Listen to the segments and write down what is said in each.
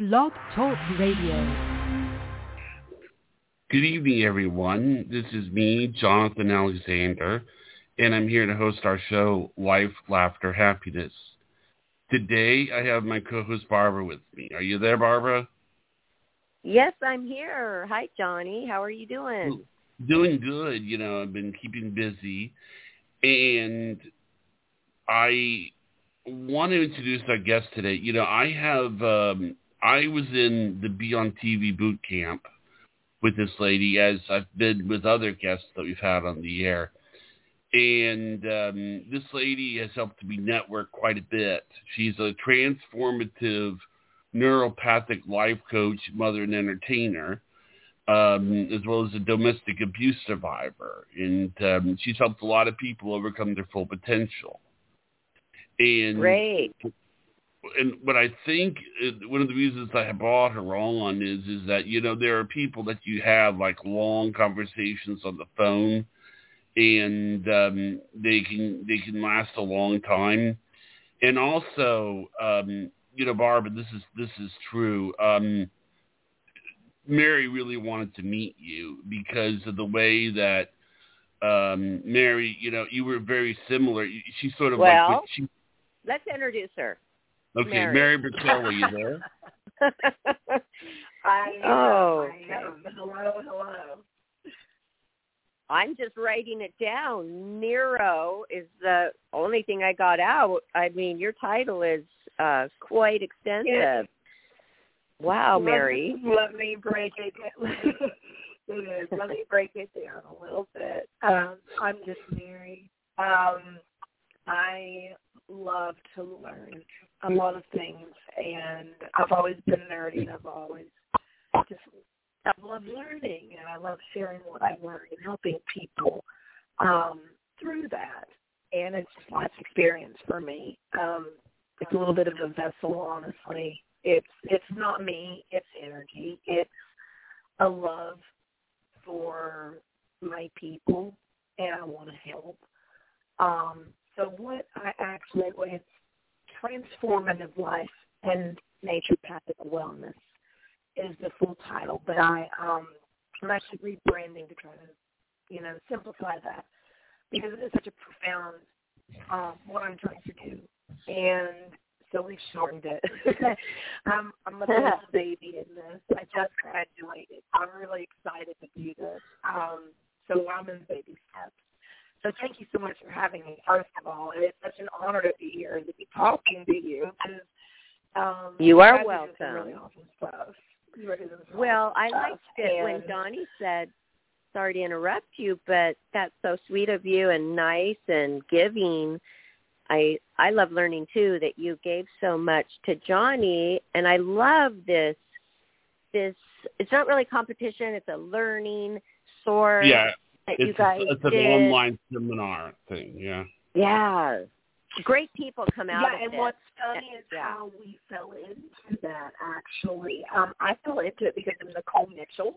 Blog Talk Radio. Good evening, everyone. This is me, Jonathan Alexander, and I'm here to host our show, Life, Laughter, Happiness. Today, I have my co-host, Barbara, with me. Are you there, Barbara? Yes, I'm here. Hi, Johnny. How are you doing? Doing good. You know, I've been keeping busy, and I want to introduce our guest today. You know, I was in the Be on TV boot camp with this lady, as I've been with other guests that we've had on the air. And this lady has helped me network quite a bit. She's a transformative neuropathic life coach, mother, and entertainer, as well as a domestic abuse survivor. And she's helped a lot of people overcome their full potential. And Great. And what I think one of the reasons I brought her on is that, you know, there are people that you have like long conversations on the phone, and they can last a long time. And also, you know, Barbara, this is true. Mary really wanted to meet you because of the way that Mary, you know, you were very similar. She's sort of let's introduce her. Okay, Mary Burkell, are you there? I am. Hello. I'm just writing it down. Nero is the only thing I got out. I mean, your title is quite extensive. Wow, Mary. Let me break it down. Let me break it down a little bit. I'm just Mary. I love to learn a lot of things, and I've always been nerdy, and I've loved learning, and I love sharing what I've learned and helping people through that. And it's just life experience for me. It's a little bit of a vessel, honestly. It's not me. It's energy. It's a love for my people, and I want to help. So what I actually, it's Transformative Life and Naturopathic Wellness is the full title, but I'm actually rebranding to try to, you know, simplify that, because it is such a profound what I'm trying to do, and so we've shortened it. I'm a little baby in this. I just graduated. I'm really excited to do this. So I'm in baby steps. So thank you so much for having me, first of all. And it's such an honor to be here and to be talking to you. You are welcome. Really awesome stuff. Well, I liked it when Donnie said, sorry to interrupt you, but that's so sweet of you and nice and giving. I love learning, too, that you gave so much to Johnny. And I love this. It's not really competition. It's a learning source. Yeah. You guys it's an online seminar thing, yeah. Yeah. Great people come out of it. Yeah, and what's funny is how we fell into that, actually. I fell into it because of Nicole Mitchell.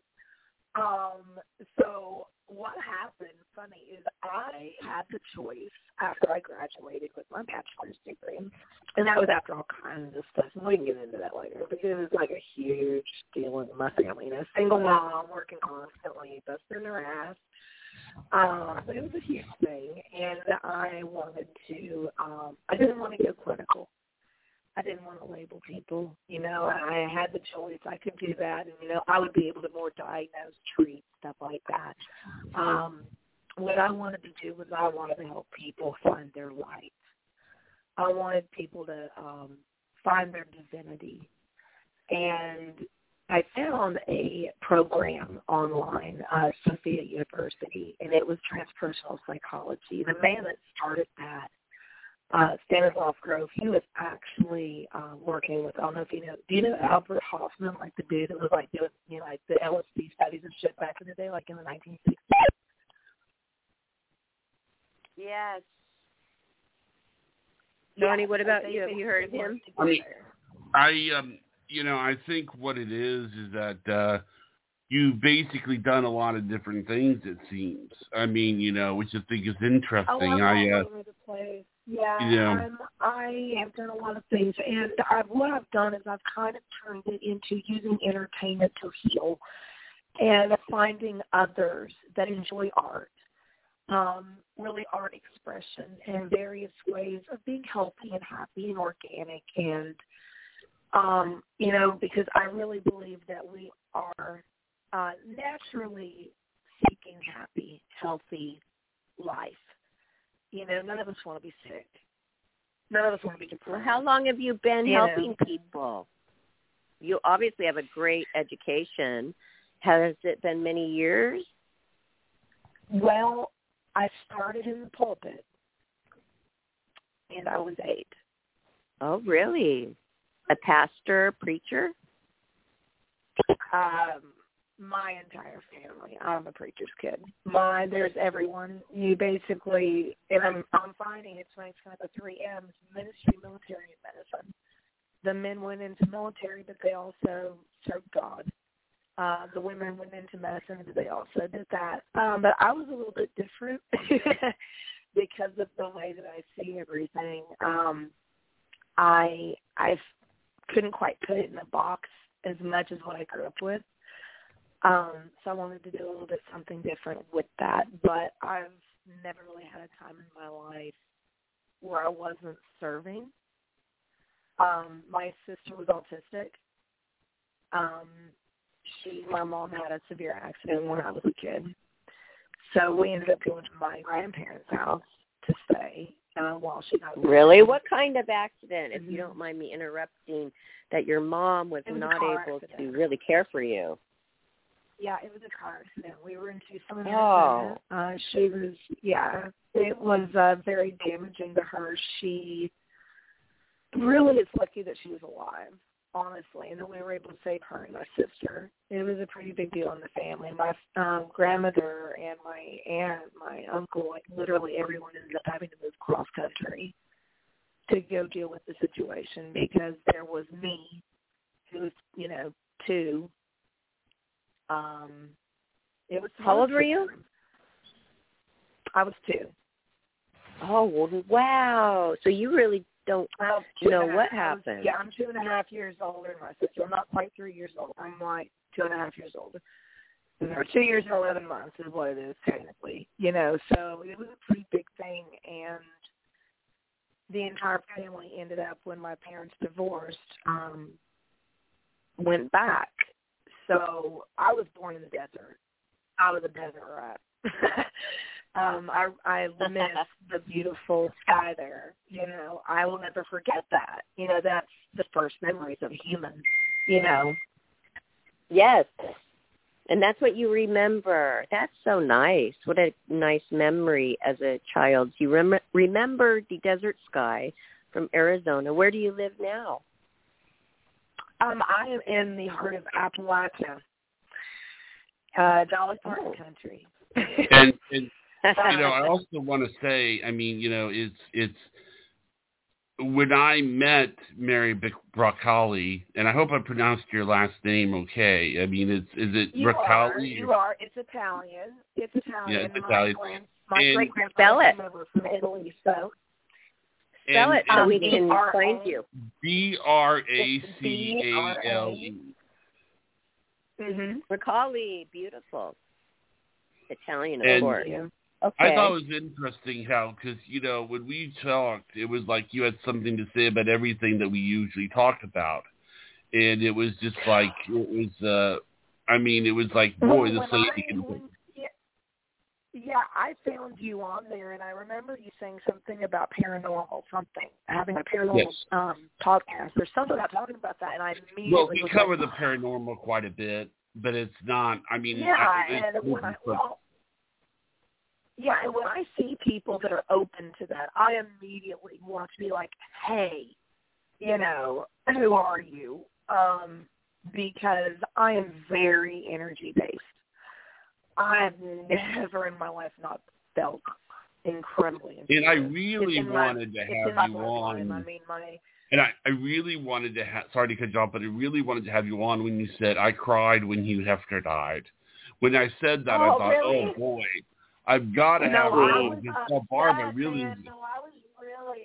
So what happened, funny, is I had the choice after I graduated with my bachelor's degree, and that was after all kinds of stuff, and we can get into that later, because it was like a huge deal in my family. You know, single mom, working constantly, busting her ass. It was a huge thing, and I wanted to, I didn't want to go clinical. I didn't want to label people, you know. I had the choice. I could do that, and, you know, I would be able to more diagnose, treat, stuff like that. What I wanted to do was I wanted to help people find their light. I wanted people to find their divinity, and I found a program online, Sophia University, and it was transpersonal psychology. The man that started that, Stanislav Grof, he was actually working with, I don't know if you know, do you know Albert Hoffman, like the dude that was like doing, you know, like the LSD studies and shit back in the day, like in the 1960s? Yes. Johnny, what about you? Have you heard of him? You know, I think what it is that you've basically done a lot of different things, it seems. I mean, you know, which I think is interesting. I'm all over the place. Yeah, I have done a lot of things, and what I've done is I've kind of turned it into using entertainment to heal and finding others that enjoy art, really art expression and various ways of being healthy and happy and organic and, because I really believe that we are naturally seeking happy, healthy life. None of us want to be sick. None of us want to be depressed. Well, how long have you been helping people? You obviously have a great education. Has it been many years? Well, I started in the pulpit, and I was 8. Oh, really? A pastor, preacher? My entire family. I'm a preacher's kid. There's everyone. You basically, and I'm finding it's kind of the 3 M's: ministry, military, and medicine. The men went into military, but they also served God. The women went into medicine, but they also did that. But I was a little bit different because of the way that I see everything. I couldn't quite put it in a box as much as what I grew up with. So I wanted to do a little bit something different with that. But I've never really had a time in my life where I wasn't serving. My sister was autistic. My mom had a severe accident when I was a kid. So we ended up going to my grandparents' house to stay while she got Really? What kind of accident, if you don't mind me interrupting, that your mom was not able to really care for you? Yeah, it was a car accident. We were in Tucson, Arizona. It was very damaging to her. She really is lucky that she was alive, honestly, and that we were able to save her and my sister. It was a pretty big deal in the family. My grandmother and my aunt, my uncle, literally everyone ended up having to move cross-country to go deal with the situation because there was me, who was, 2. It was. How old were you? I was 2. Oh, wow. So you really don't know what happened. I'm 2.5 years older than my sister. I'm not quite 3 years old. I'm like 2.5 years older. Or 2 years and 11 months is what it is technically. So it was a pretty big thing, and the entire family ended up, when my parents divorced, went back. So I was born in the desert. I was a desert rat. I miss the beautiful sky there. I will never forget that. That's the first memories of a human. Yes. And that's what you remember. That's so nice. What a nice memory as a child. You remember the desert sky from Arizona. Where do you live now? I am in the heart of Appalachia, Dolly Parton country. And I also want to say, it's when I met Mary Bracali, and I hope I pronounced your last name okay. Is it Bracali? You are. It's Italian. Yeah, it's Italian. My spell great-grandfather it. came over from Italy, so. Spell it so we can find you. Bracale. Bracali, beautiful. Italian, of And course. Okay. I thought it was interesting how, because, when we talked, it was like you had something to say about everything that we usually talk about. And it was just like, it was like, boy, this lady can... Yeah, I found you on there, and I remember you saying something about paranormal, having a paranormal podcast or something about talking about that, and I immediately Well, we cover the paranormal quite a bit, but it's not, and when I see people that are open to that, I immediately want to be like, hey, who are you? Because I am very energy-based. I have never in my life not felt incredibly inspired. And I really wanted to have you on. And I really wanted to sorry to cut you off, but I really wanted to have you on when you said, I cried when Hugh Hefner died. When I said that, I thought, really? oh, boy, I've got to have her on. Barbara really... I was really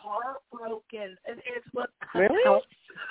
heartbroken, and it's what Really? helps.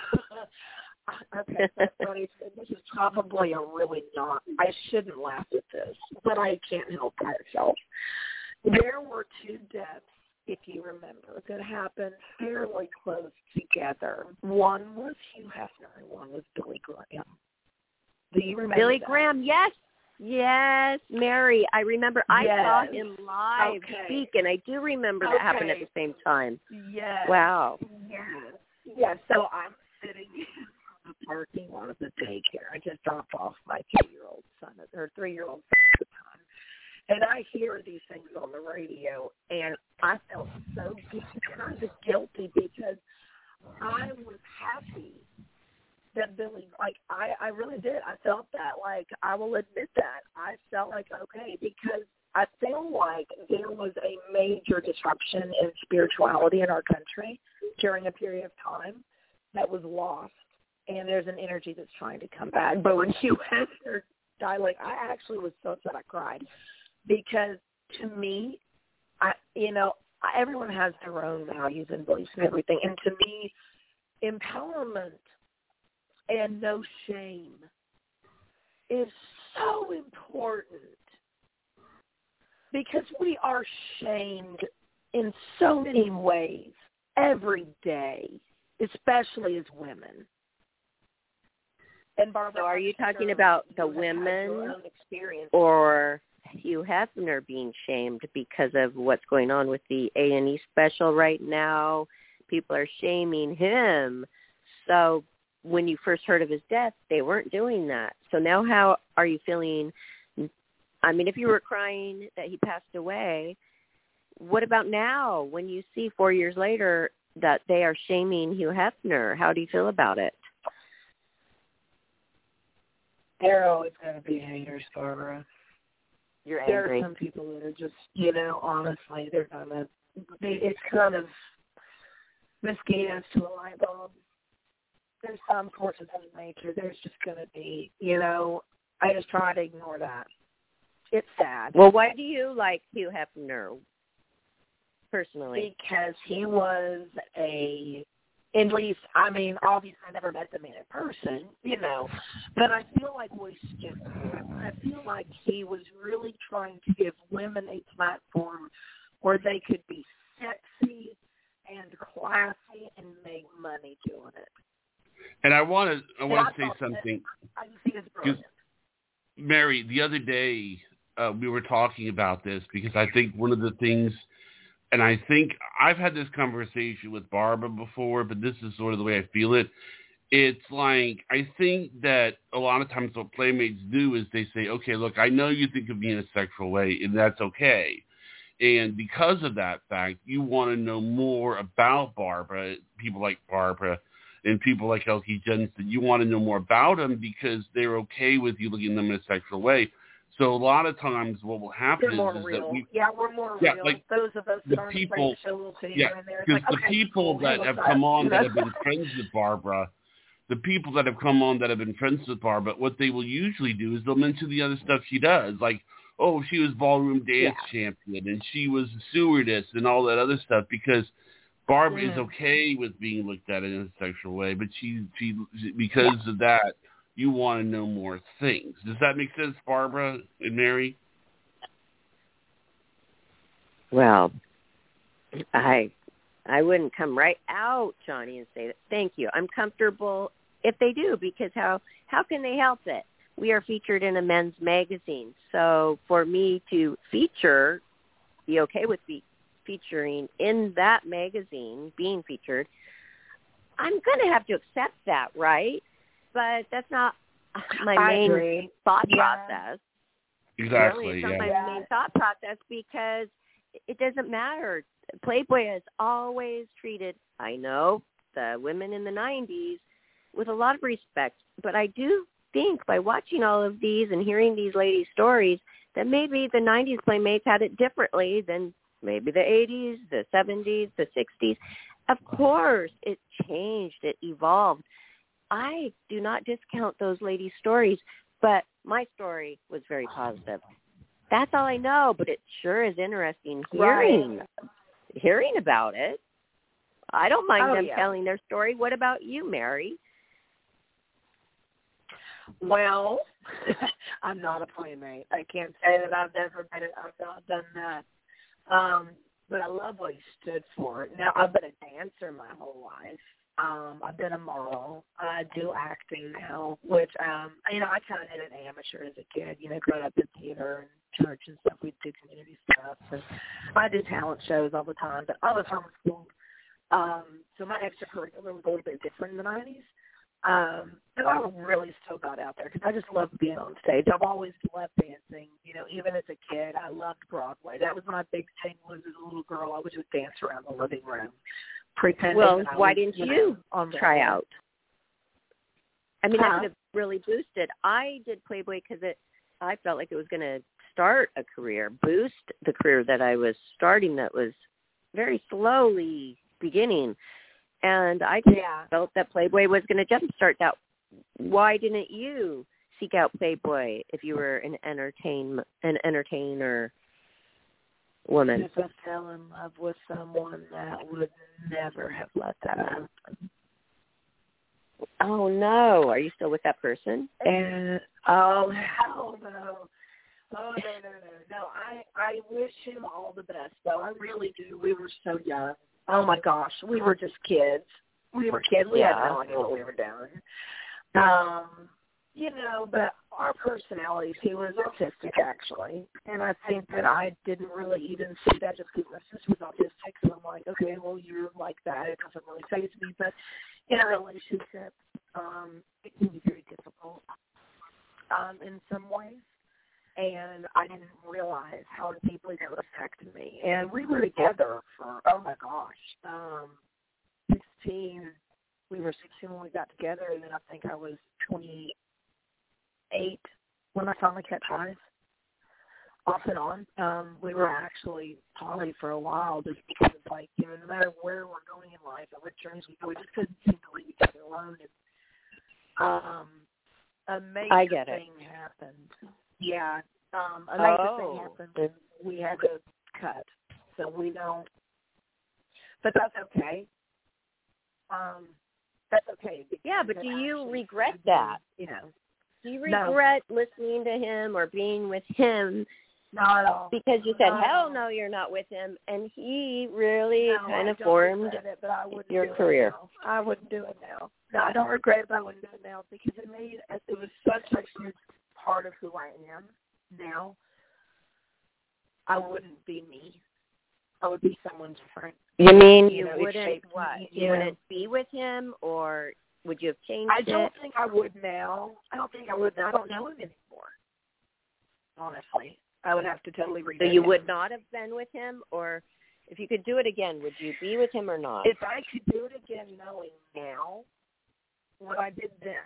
Okay, that's funny. This is probably a really not. I shouldn't laugh at this, but I can't help myself. There were 2 deaths, if you remember, that happened fairly close together. One was Hugh Hefner, and one was Billy Graham. Do you remember Billy that? Graham, yes. Yes, Mary. I remember I saw him live speak, and I do remember that happened at the same time. Yes. Wow. Yes. Yes. So I'm sitting in the parking lot of the daycare. I just dropped off my 2-year-old son, or 3-year-old son at the time. And I hear these things on the radio, and I felt so kind of guilty because I was happy that Billy, like, I really did. I felt that, like, I will admit that. I felt like, okay, because I feel like there was a major disruption in spirituality in our country during a period of time that was lost, and there's an energy that's trying to come back. But when Hugh Hefner died, like, I actually was so upset I cried because, to me, everyone has their own values and beliefs and everything, and to me, empowerment and no shame is so important because we are shamed in so many ways every day, especially as women. And Barbara, so are you talking about the women or Hugh Hefner being shamed because of what's going on with the A&E special right now? People are shaming him. So when you first heard of his death, they weren't doing that. So now how are you feeling? I mean, if you were crying that he passed away, what about now when you see 4 years later that they are shaming Hugh Hefner? How do you feel about it? There are always going to be haters, Barbara. You're angry. There are some people that are just, honestly, they're going to, it's kind of mosquitoes to a light bulb. There's some forces in nature. There's just going to be, I just try to ignore that. It's sad. Well, why do you like Hugh Hefner personally? Because he was at least, I mean, obviously I never met the man in person, but I feel like we skipped him. I feel like he was really trying to give women a platform where they could be sexy and classy and make money doing it. And I want to say something. I just think it's brilliant. Mary, the other day we were talking about this because I think one of the things, and I think I've had this conversation with Barbara before, but this is sort of the way I feel it. It's like I think that a lot of times what playmates do is they say, okay, look, I know you think of me in a sexual way, and that's okay. And because of that fact, you want to know more about Barbara, people like Barbara, and people like Elke Jensen. You want to know more about them because they're okay with you looking at them in a sexual way. So a lot of times what will happen is real. that we're more real. Like those of us that aren't afraid to show a little titty here and there. Because the people that have come on that have been friends with Barbara, what they will usually do is they'll mention the other stuff she does. Like, oh, she was ballroom dance champion and she was a stewardess and all that other stuff because Barbara is okay with being looked at in a sexual way, but she because of that, you want to know more things. Does that make sense, Barbara and Mary? Well, I wouldn't come right out, Johnny, and say that. Thank you. I'm comfortable if they do, because how can they help it? We are featured in a men's magazine, so for me to be okay with featuring in that magazine, being featured, I'm going to have to accept that, right? But that's not my main thought process. Exactly. Really, it's not my main thought process because it doesn't matter. Playboy has always treated, I know, the women in the 90s with a lot of respect. But I do think by watching all of these and hearing these ladies' stories that maybe the 90s Playmates had it differently than maybe the 80s, the 70s, the 60s. Of course, it changed. It evolved. I do not discount those ladies' stories, but my story was very positive. That's all I know, but it sure is interesting hearing about it. I don't mind them yeah. telling their story. What about you, Mary? Well, I'm not a playmate. I can't say that I've not done that. But I love what he stood for. Now, I've been a dancer my whole life. I've been a model. I do acting now, which, I kind of did it amateur as a kid, growing up in theater and church and stuff. We'd do community stuff. And I did talent shows all the time, but I was homeschooled. So my extracurricular was a little bit different in the 90s. And I really still got out there because I just love being on stage. I've always loved dancing. Even as a kid, I loved Broadway. That was my big thing. Was as a little girl, I would just dance around the living room, pretending. Well, that I why was, didn't you try out? I mean, Huh? that would have really boosted. I did Playboy because I felt like it was going to start a career, boost the career that I was starting that was very slowly beginning. And I just felt that Playboy was going to jumpstart that. Why didn't you seek out Playboy if you were an entertainer woman? Because I fell in love with someone that would never have let that happen. Oh, no. Are you still with that person? And, oh, hell no. Oh, no. I wish him all the best, though. I really do. We were so young. Oh, my gosh. We were just kids. We were kids. We had no idea what we were doing. But our personalities, he was autistic, actually. And I think that I didn't really even see that just because my sister was autistic. So I'm like, okay, well, you're like that. It doesn't really faze me. But in a relationship, it can be very difficult in some ways. And I didn't realize how deeply that affected me. And we were together for, oh, my gosh, 16. We were 16 when we got together, and then I think I was 28 when I finally kept ties, off and on. We were actually poly for a while just because it's like, no matter where we're going in life and what journeys we go, we just couldn't seem to leave each other alone. And a major thing happened. Yeah, a major thing happened, and we had to cut. So we don't, but that's okay. That's okay. Yeah, but do you regret that? Do you regret listening to him or being with him? Not at all. Because you said, hell no, you're not with him, and he really kind of formed your career. I wouldn't do it now. No, I don't regret it, but I wouldn't do it now because it was such a huge part of who I am now. I wouldn't be me. I would be someone different. You mean you wouldn't what? You wouldn't be with him, or would you have changed it? I don't think I would now. I don't think I would. I don't know him anymore. Honestly, I would have to totally redo it. So you would not have been with him, or if you could do it again, would you be with him or not? If I could do it again, knowing now what I did then,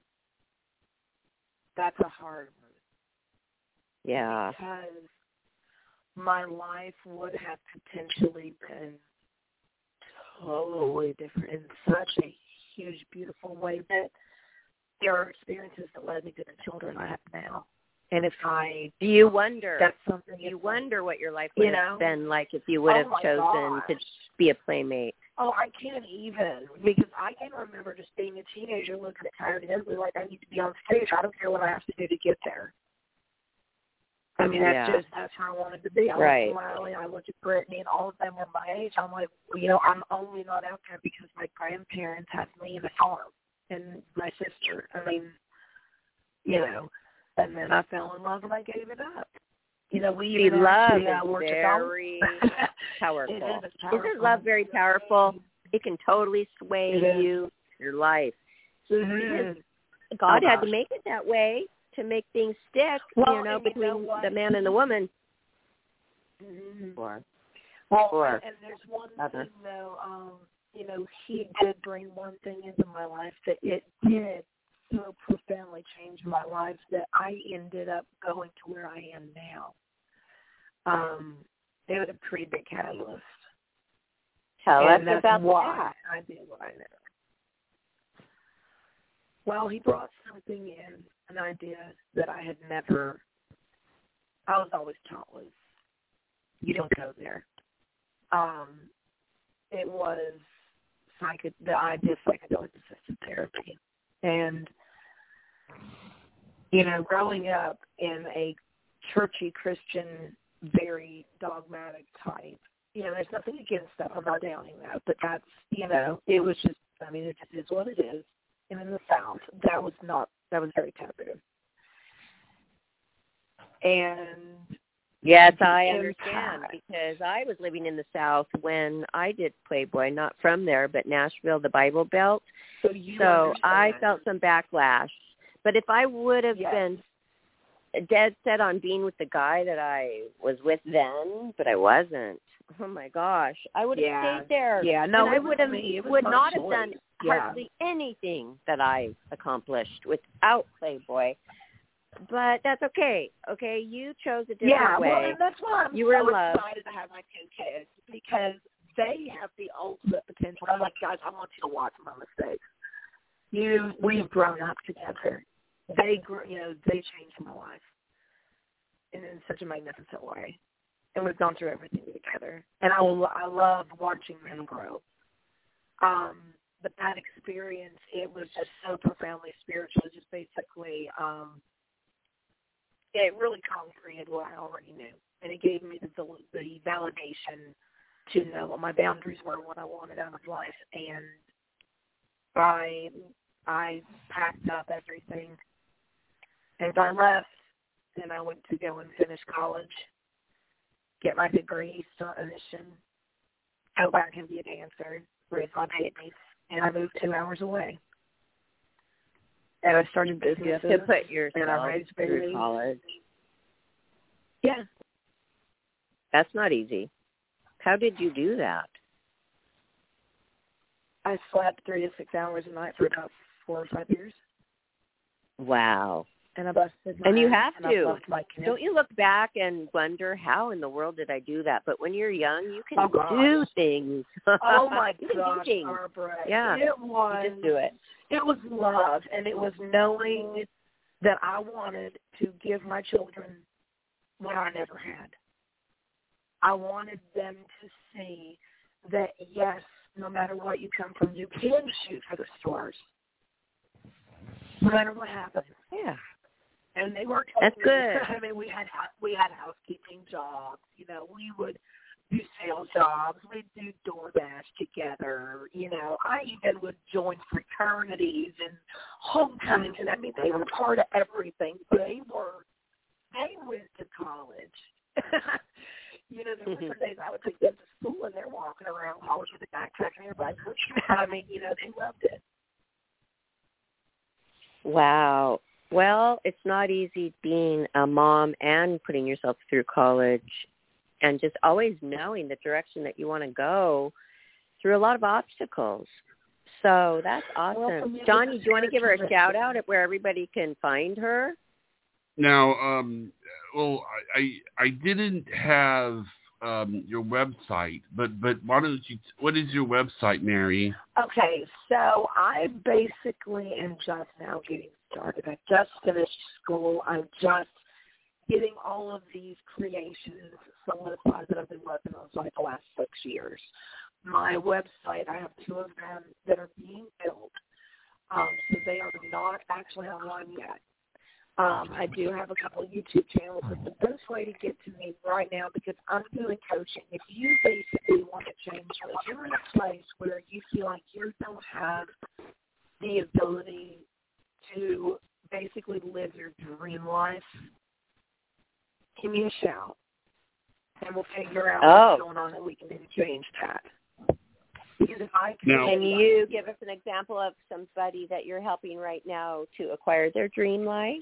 that's a hard one. Yeah. Because my life would have potentially been totally different in such a huge, beautiful way that there are experiences that led me to the children I have now. And if I do you wonder? That's something. You wonder what your life would have been like if you would have chosen to be a playmate. Oh, I can't even, because I can remember just being a teenager looking at Tired and Ugly like I need to be on stage. I don't care what I have to do to get there. I mean, that's how I wanted to be. I looked at Miley, I looked at Brittany, and all of them were my age. I'm like, I'm only not out there because my grandparents had me in the farm and my sister. I mean, and then I fell in love and I gave it up. We love is very powerful. Isn't love very powerful? It can totally sway your life. Mm-hmm. God had to make it that way to make things stick, between the man and the woman. Mm-hmm. Or and there's one thing, though, he did bring one thing into my life that it did so profoundly change my life that I ended up going to where I am now. It was a pretty big catalyst. Tell us about why I did what I did. Well, he brought something in, an idea that I had never, I was always taught was, you don't go there. It was the idea of psychedelic-assisted therapy. And, you know, growing up in a churchy Christian, very dogmatic type, you know, there's nothing against that. I'm not downing that. But that's, you know, it was just, I mean, it just is what it is. And in the South, that was very taboo. And yes, I understand, because I was living in the South when I did Playboy, not from there, but Nashville, the Bible Belt. So I felt some backlash. But if I would have been dead set on being with the guy that I was with then, but I wasn't, oh my gosh, I would have stayed there. Yeah, no, and I would not have done hardly anything that I accomplished without Playboy. But that's okay. Okay, you chose a different way. Yeah, well, and that's why I'm so excited to have my 2 kids, because they have the ultimate potential. I'm like, guys, I want you to watch my mistakes. We've grown up together. They changed my life in such a magnificent way, and we've gone through everything together. And I love watching them grow. But that experience, it was just so profoundly spiritual. It just basically, it really concreted what I already knew, and it gave me the validation to know what my boundaries were, what I wanted out of life, and I packed up everything, and I left, and I went to go and finish college, get my degree, start a mission, go back and be a dancer, raise my babies, and I moved 2 hours away. And I started businesses. You have to put yourself and I raised through babies. college. Yeah. That's not easy. How did you do that? I slept 3 to 6 hours a night for about 4 or 5 years. Wow. And I busted my And you ass, have and to. I left my kids. Don't you look back and wonder, how in the world did I do that? But when you're young, you can do things. Oh, my gosh, things. Barbara. Yeah. It was. You just do it. It was love, and it was knowing that I wanted to give my children what I never had. I wanted them to see that, yes, no matter what you come from, you can shoot for the stars, no matter what happens. Yeah. And they were. That's good. I mean, we had housekeeping jobs. You know, we would do sales jobs. We'd do DoorDash together. You know, I even would join fraternities and homecomings. And I mean, they were part of everything. They went to college. You know, there were some days I would take them to school, and they're walking around college with a backpack and everybody. I mean, you know, they loved it. Wow. Well, it's not easy being a mom and putting yourself through college, and just always knowing the direction that you want to go through a lot of obstacles. So that's awesome. Well, Johnny, do you want to give her a shout out at where everybody can find her? Now, well, I didn't have your website, but why don't you? What is your website, Mary? Okay, so I basically am just now getting started. I just finished school. I'm just getting all of these creations solidified that I've been working on for like the last 6 years. My website, I have 2 of them that are being built, so they are not actually online yet. I do have a couple of YouTube channels, but the best way to get to me right now, because I'm doing coaching, if you basically want to change, if you're in a place where you feel like you don't have the ability to basically live your dream life, give me a shout, and we'll figure out what's going on, and we can maybe change that. Because if I can you give us an example of somebody that you're helping right now to acquire their dream life?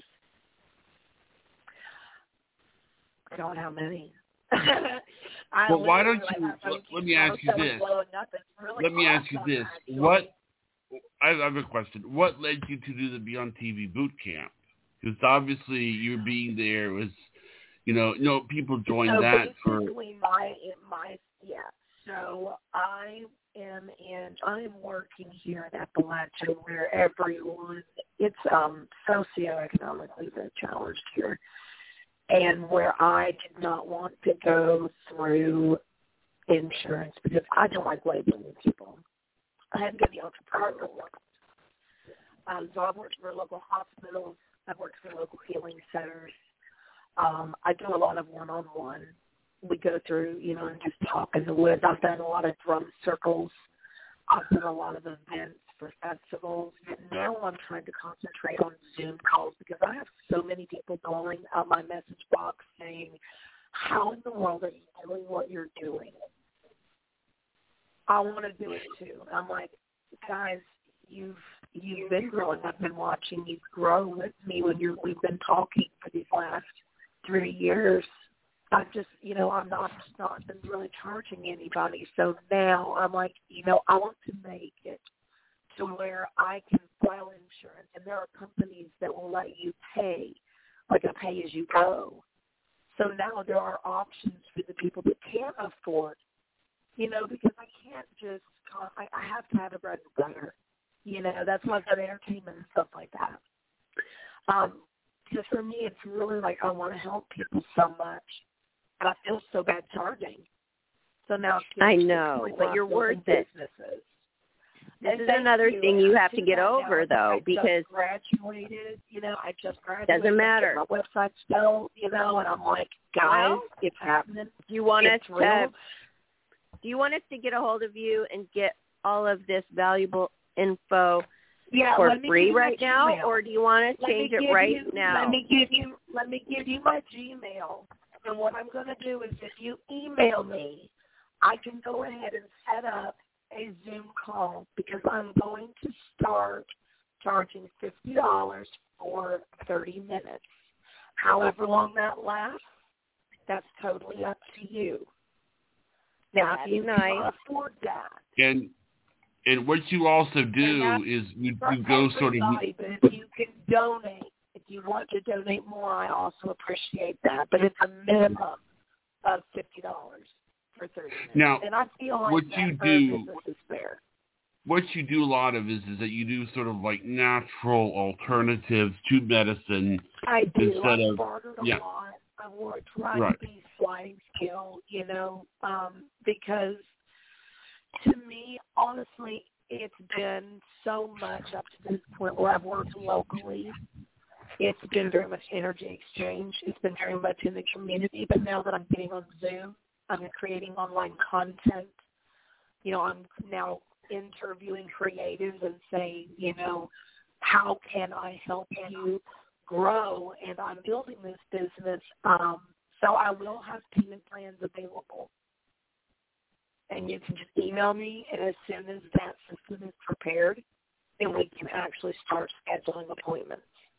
I don't know how many. Well, why don't you? Let me ask you this. Let me ask you this. What? I have a question. What led you to do the Beyond TV boot camp? Because obviously you being there was, people joined that for. So I am working here at Appalachia, where everyone, it's socioeconomically very challenged here, and where I did not want to go through insurance because I don't like labeling people. I had to go the entrepreneurial one. So I've worked for local hospitals. I've worked for local healing centers. I do a lot of one-on-one. We go through, and just talk in the woods. I've done a lot of drum circles. I've done a lot of events for festivals. And now I'm trying to concentrate on Zoom calls because I have so many people blowing up my message box saying, how in the world are you doing what you're doing? I want to do it too. I'm like, guys, you've been growing. I've been watching you grow with me when we've been talking for these last 3 years. I've just, I'm not been really charging anybody. So now I'm like, I want to make it to where I can file insurance, and there are companies that will let you pay, like a pay-as-you-go. So now there are options for the people that can't afford, because I can't just, I have to have a bread and butter. That's why I've got entertainment and stuff like that. Just for me, it's really like I want to help people so much, and I feel so bad charging. So now I know, but you're worth it. This is another thing you have to get over, though, because I just graduated. Doesn't matter. My website's still, and I'm like, guys, it's happening. Do you want us to get a hold of you and get all of this valuable info for free right now, or do you want to change it right now? Let me give you my Gmail, and what I'm going to do is if you email me, I can go ahead and set up a Zoom call because I'm going to start charging $50 for 30 minutes. However long that lasts, that's totally up to you. Now, if you can afford that. And what you also do is you go sort of. But if you can donate, if you want to donate more, I also appreciate that. But it's a minimum of $50 for 30 minutes. Now, and I feel like what you do, is fair. What you do a lot of is that you do sort of like natural alternatives to medicine. I do. Instead I've of bartered a lot. I've worked right. to be sliding scale, because to me, honestly, it's been so much up to this point where I've worked locally. It's been very much energy exchange. It's been very much in the community. But now that I'm getting on Zoom, I'm creating online content. I'm now interviewing creatives and saying, how can I help you grow? And I'm building this business. So I will have payment plans available. And you can just email me, and as soon as that system is prepared, then we can actually start scheduling appointments.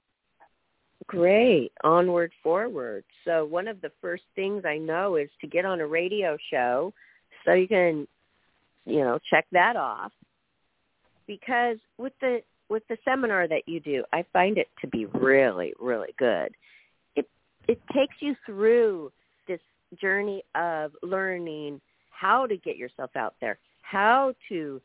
Great. Onward, forward. So one of the first things I know is to get on a radio show so you can, check that off. Because with the seminar that you do, I find it to be really, really good. It takes you through this journey of learning how to get yourself out there, how to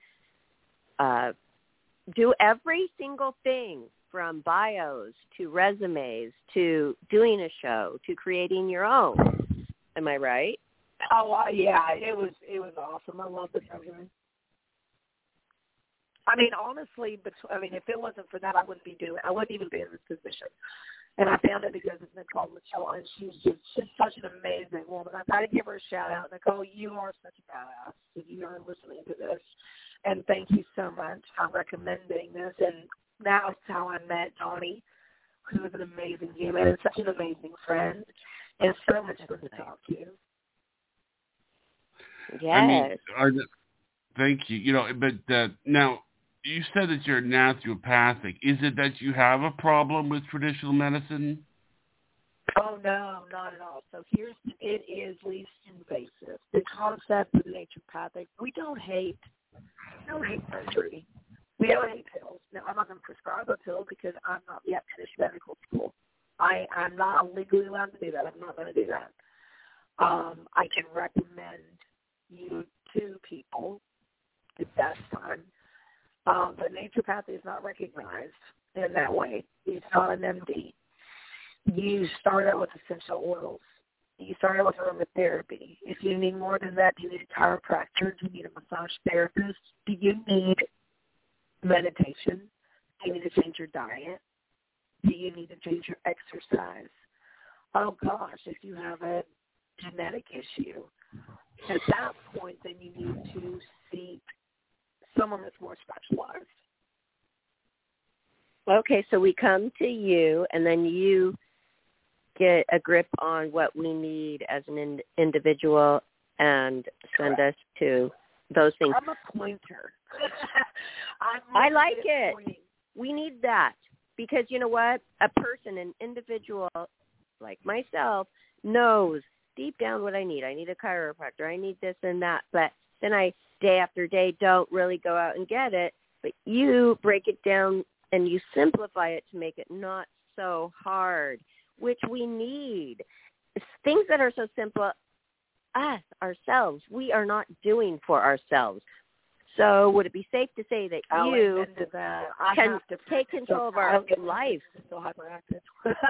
do every single thing from bios to resumes to doing a show to creating your own. Am I right? Oh, yeah. It was awesome. I love the program. I mean, honestly, if it wasn't for that, I wouldn't even be in this position. And I found it because of Nicole Michelle, and she's such an amazing woman. I've got to give her a shout-out. Nicole, you are such a badass if you are listening to this. And thank you so much for recommending this. And that's how I met Donnie, who is an amazing human and such an amazing friend, and so much fun to talk to. Yes. Thank you. But now, you said that you're naturopathic. Is it that you have a problem with traditional medicine? Oh, no, not at all. So it is least invasive. The concept of naturopathic, we don't hate surgery. We don't hate pills. Now, I'm not going to prescribe a pill because I'm not yet finished medical school. I'm not legally allowed to do that. I'm not going to do that. I can recommend you to people the best time. But naturopathy is not recognized in that way. It's not an MD. You start out with essential oils. You start out with aromatherapy. If you need more than that, do you need a chiropractor? Do you need a massage therapist? Do you need meditation? Do you need to change your diet? Do you need to change your exercise? Oh, gosh, if you have a genetic issue, at that point, then you need to seek someone that's more specialized. Okay, so we come to you, and then you get a grip on what we need as an individual and send us to those things. I'm a pointer. I like it. Pointing. We need that because you know what? A person, an individual like myself, knows deep down what I need. I need a chiropractor. I need this and that. But then I, day after day, don't really go out and get it. But you break it down and you simplify it to make it not so hard, which we need. Things that are so simple, us, ourselves, we are not doing for ourselves. So would it be safe to say that you can take control of our life? So hyperactive.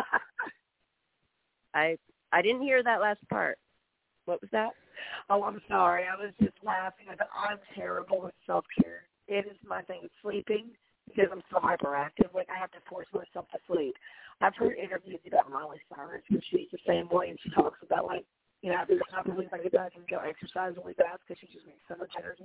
I didn't hear that last part. What was that? Oh, I'm sorry. I was just laughing. I'm terrible with self-care. It is my thing with sleeping because I'm so hyperactive. Like, I have to force myself to sleep. I've heard interviews about Miley Cyrus, and she's the same way, and she talks about, like, you know, after the time of I get back and go exercise really fast because she just makes so much energy.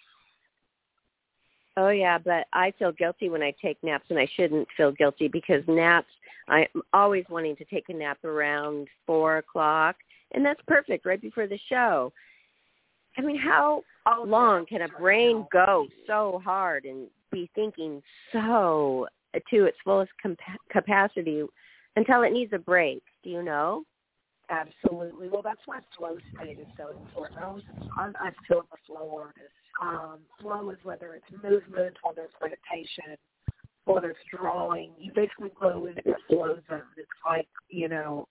Oh, yeah, but I feel guilty when I take naps, and I shouldn't feel guilty because naps, I'm always wanting to take a nap around 4 o'clock, and that's perfect, right before the show. I mean, how long can a brain go so hard and be thinking so to its fullest capacity until it needs a break? Do you know? Absolutely. Well, that's why flow state is so important. I feel the flow artist. Flow is whether it's movement, whether it's meditation, whether it's drawing. You basically go into a flow zone. It's like, you know,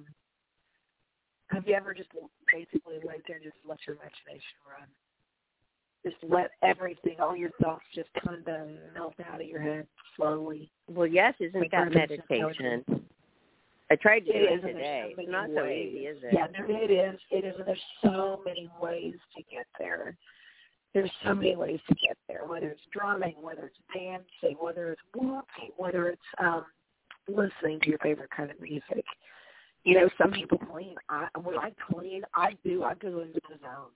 have you ever just basically laid there and just let your imagination run? Just let everything, all your thoughts just kind of melt out of your head slowly. Well, yes, isn't that meditation? I tried to do it today. It's not so easy, is it? Yeah, it is. It is. And there's so many ways to get there. There's so many ways to get there, whether it's drumming, whether it's dancing, whether it's walking, whether it's listening to your favorite kind of music. You know, some people clean. When I clean, I go into the zone.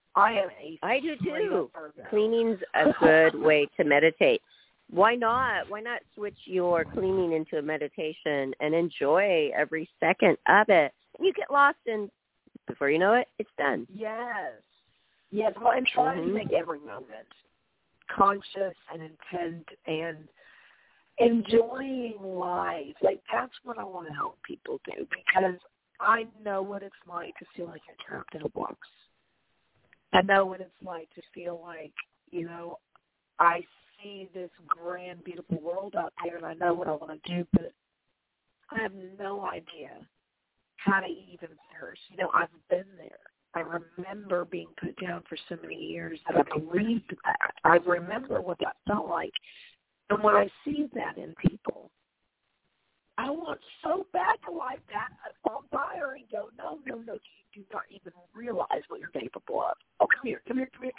I do too. Cleaning's a good way to meditate. Why not? Why not switch your cleaning into a meditation and enjoy every second of it? You get lost, and before you know it, it's done. Yes. Yes. Well, and try to make every moment conscious and intent and enjoying life. Like, that's what I want to help people do, because I know what it's like to feel like you're trapped in a box. I know what it's like to feel like, you know, I see this grand, beautiful world out there, and I know what I want to do, but I have no idea how to even first. You know, I've been there. I remember being put down for so many years that I believed that. I remember what that felt like. And when I see that in people, I want so bad to like that on fire and go, no, you do not even realize what you're capable of. Oh, come here.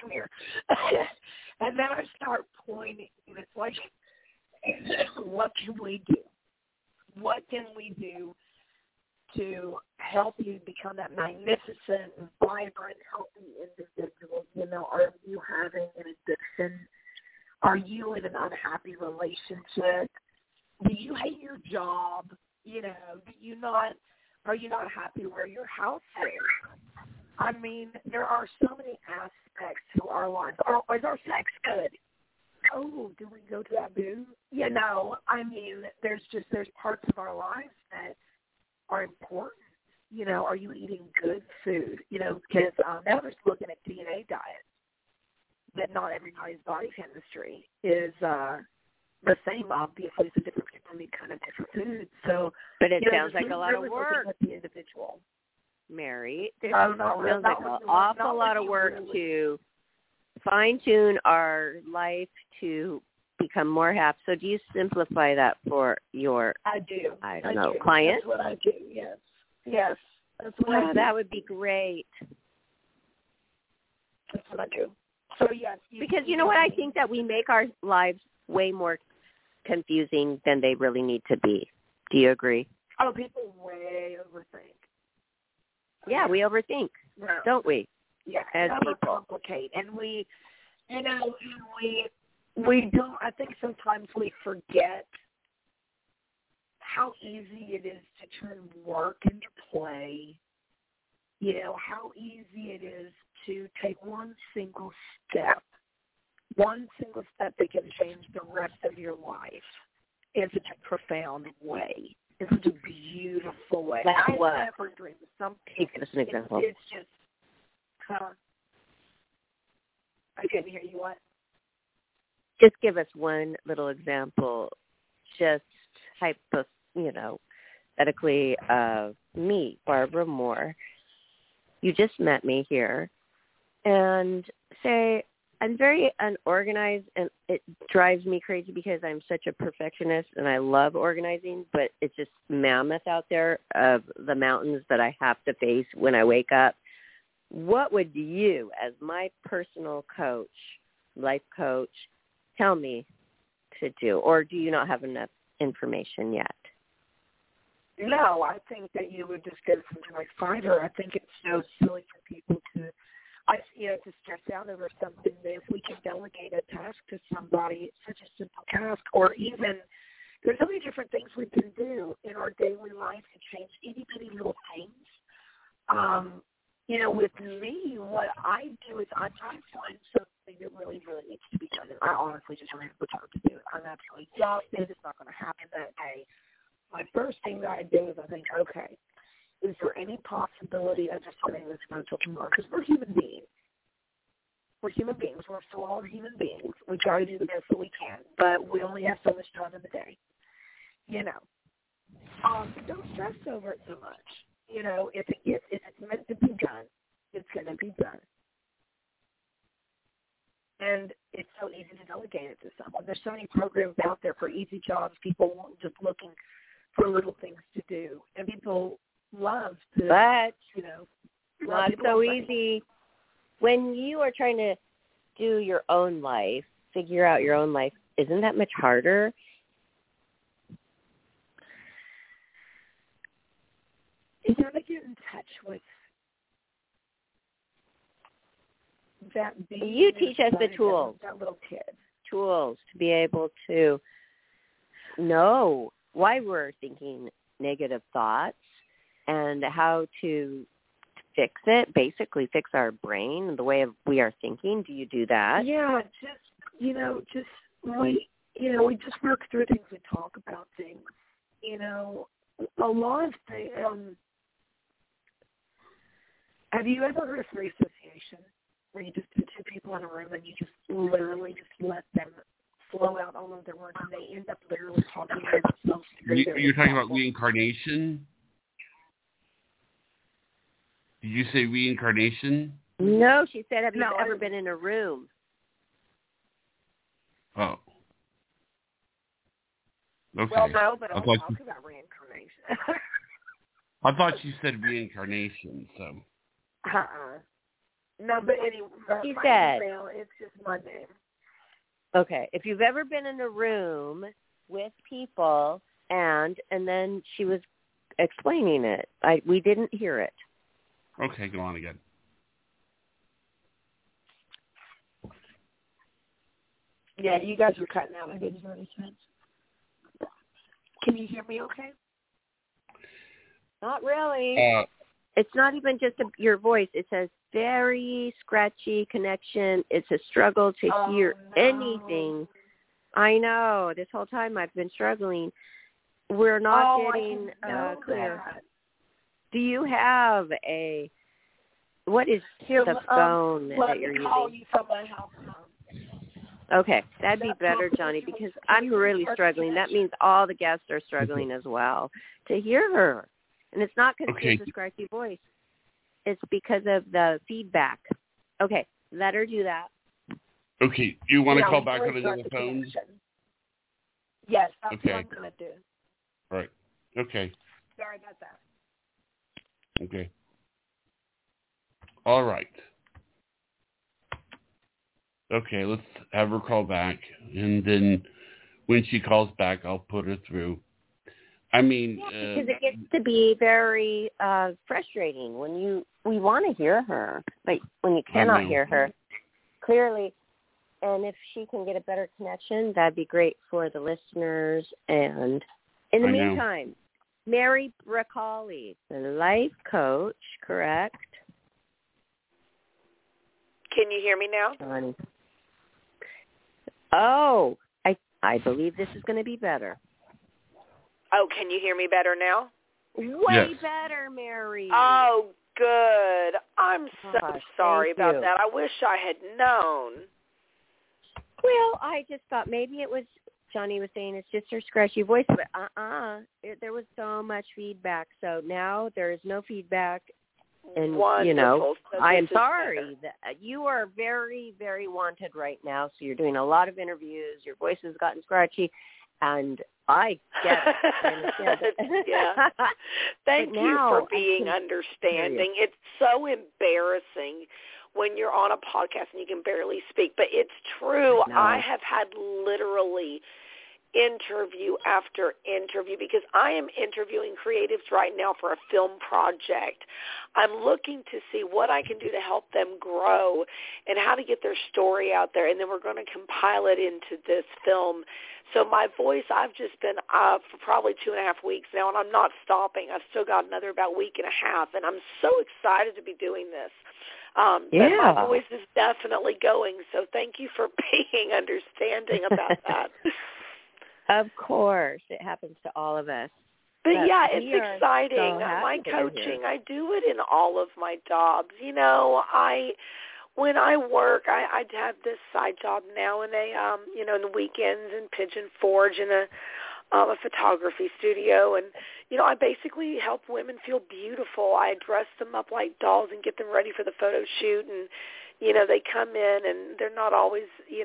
And then I start pointing, and it's like, what can we do? What can we do to help you become that magnificent, vibrant, healthy individual? You know, are you having an addiction? Are you in an unhappy relationship? Do you hate your job? You know, are you not happy where your house is? I mean, there are so many aspects to our lives. Is our sex good? Oh, do we go to that booth? You know, I mean, there's parts of our lives that are important. You know, are you eating good food? You know, because now we're looking at DNA diets. That not everybody's body chemistry is the same. Obviously, so different people need kind of different foods. So, but it sounds like a lot of work. With the individual, Mary, it sounds like an awful lot of work to fine-tune our life to become more happy. So, do you simplify that for your? I do. I don't know, client. That's what I do. Yes. That's what I do. That would be great. That's what I do. So yes, because you know what? I think that we make our lives way more confusing than they really need to be. Do you agree? Oh, people way overthink. Yeah, we overthink, Right. don't we? Yeah, as people. Overcomplicate, and we don't. I think sometimes we forget how easy it is to turn work into play. You know, how easy it is to take one single step that can change the rest of your life in such a profound way, in such a beautiful way. Like what? I never dreamed of something. Give us an example. It's just, I couldn't hear you. What? Just give us one little example, just hypothetically, me, Barbara Moore. You just met me here, and say I'm very unorganized, and it drives me crazy because I'm such a perfectionist, and I love organizing, but it's just mammoth out there of the mountains that I have to face when I wake up. What would you, as my personal coach, life coach, tell me to do? Or do you not have enough information yet? No, I think that you would just get some joy fighter. I think it's so silly for people to stress out over something that if we can delegate a task to somebody, it's such a simple task, or even there's so many different things we can do in our daily life to change itty-bitty little things. With me, what I do is I try to find something that really, really needs to be done. And I honestly just don't have the time to do it. I'm absolutely exhausted. It's not going to happen that day. My first thing that I do is I think, okay, is there any possibility of just getting this done until tomorrow? Because we're human beings. We're human beings. We're flawed human beings. We try to do the best that we can, but we only have so much time in the day. Don't stress over it so much. If it's meant to be done, it's going to be done. And it's so easy to delegate it to someone. There's so many programs out there for easy jobs. People just looking for little things to do. And people love to, but not so easy. When you are trying to do your own life, figure out your own life, isn't that much harder? You got to get in touch with that. You teach us the tools. That little kid. Tools to be able to know why we're thinking negative thoughts and how to fix it, basically fix our brain and the way we are thinking. Do you do that? Yeah, we just work through things. We talk about things. A lot of things. Have you ever heard of free association, where you just put two people in a room and you just literally just let them flow out all of their words, and they end up literally talking to themselves? You're talking about reincarnation? Did you say reincarnation? No, she said, have you ever been in a room? Oh. Okay. Well, no, but I'll talk about reincarnation. I thought you said reincarnation, so. No, but anyway, she said, email, it's just my name. Okay, if you've ever been in a room with people, and then she was explaining it. We didn't hear it. Okay, go on again. Yeah, you guys were cutting out. I didn't hear any sense. Can you hear me okay? Not really. It's not even just your voice. It's a very scratchy connection. It's a struggle to hear anything. I know. This whole time I've been struggling. We're not getting clear. That. Do you have what is the phone that you're using? Let me call you from my house phone. Okay, that'd be better, Johnny, because I'm really struggling. That means all the guests are struggling as well to hear her. And it's not because she has a scratchy voice. It's because of the feedback. Okay, let her do that. Okay, you want to call back on another phone? Yes, that's what I'm going to do. All right. Okay. Sorry about that. Okay. All right. Okay, let's have her call back, and then when she calls back, I'll put her through. I mean, because it gets to be very frustrating when we want to hear her, but when you cannot hear her clearly. And if she can get a better connection, that'd be great for the listeners. And in the meantime, Mary Bracali, the life coach, correct? Can you hear me now? Oh, I believe this is going to be better. Oh, can you hear me better now? Way better, Mary. Oh, good. I'm so sorry about that. I wish I had known. Well, I just thought maybe it was, Johnny was saying it's just her scratchy voice, but there was so much feedback. So now there is no feedback. And, Wonderful. So I am sorry. That you are very, very wanted right now. So you're doing a lot of interviews. Your voice has gotten scratchy. And I get it. I understand it. Yeah. Thank you for being understanding. It's so embarrassing when you're on a podcast and you can barely speak, but it's true. I have had literally interview after interview because I am interviewing creatives right now for a film project. I'm looking to see what I can do to help them grow and how to get their story out there, and then we're going to compile it into this film. So my voice, I've just been for probably 2.5 weeks now, and I'm not stopping. I've still got another about week and a half, and I'm so excited to be doing this. But my voice is definitely going, so thank you for being understanding about that. Of course. It happens to all of us. But yeah, it's exciting. My coaching, I do it in all of my jobs. You know, when I work, I have this side job now in a, in the weekends in Pigeon Forge in a photography studio. And, I basically help women feel beautiful. I dress them up like dolls and get them ready for the photo shoot. And, they come in and they're not always,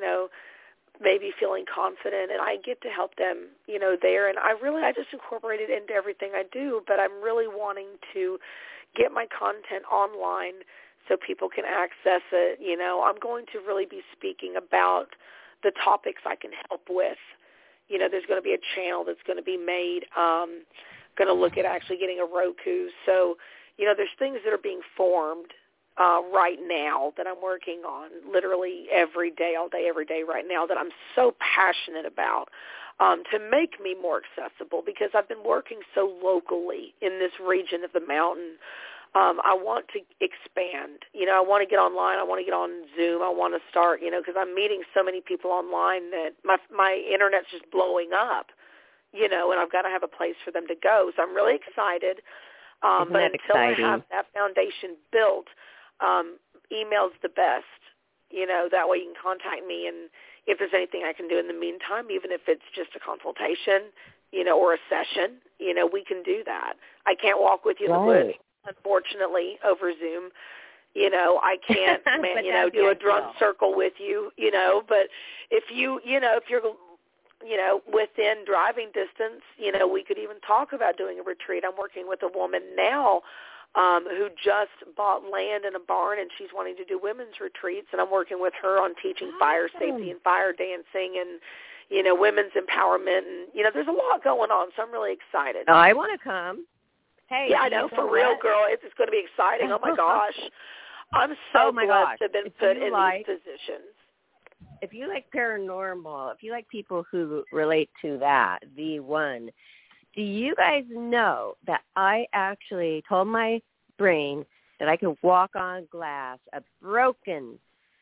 maybe feeling confident, and I get to help them, there. And I just incorporate it into everything I do, but I'm really wanting to get my content online so people can access it. I'm going to really be speaking about the topics I can help with. There's going to be a channel that's going to be made, going to look at actually getting a Roku. So, there's things that are being formed right now that I'm working on literally every day, all day, every day right now that I'm so passionate about to make me more accessible because I've been working so locally in this region of the mountain. I want to expand. I want to get online. I want to get on Zoom. I want to start, because I'm meeting so many people online that my internet's just blowing up, and I've got to have a place for them to go. So I'm really excited. But until I have that foundation built, email's the best, that way you can contact me, and if there's anything I can do in the meantime, even if it's just a consultation, or a session, we can do that. I can't walk with you in the woods, unfortunately, over Zoom. I can't, do a drum circle with you, but if if you're, within driving distance, we could even talk about doing a retreat. I'm working with a woman now who just bought land in a barn, and she's wanting to do women's retreats, and I'm working with her on teaching fire safety and fire dancing and, women's empowerment. And, there's a lot going on, so I'm really excited. Oh, I want to come. Hey, yeah, I know, for real, girl. It's going to be exciting. Oh, my gosh. I'm so blessed to have been put in these positions. If you like paranormal, if you like people who relate to that, the one, do you guys know that I actually told my brain that I could walk on glass, a broken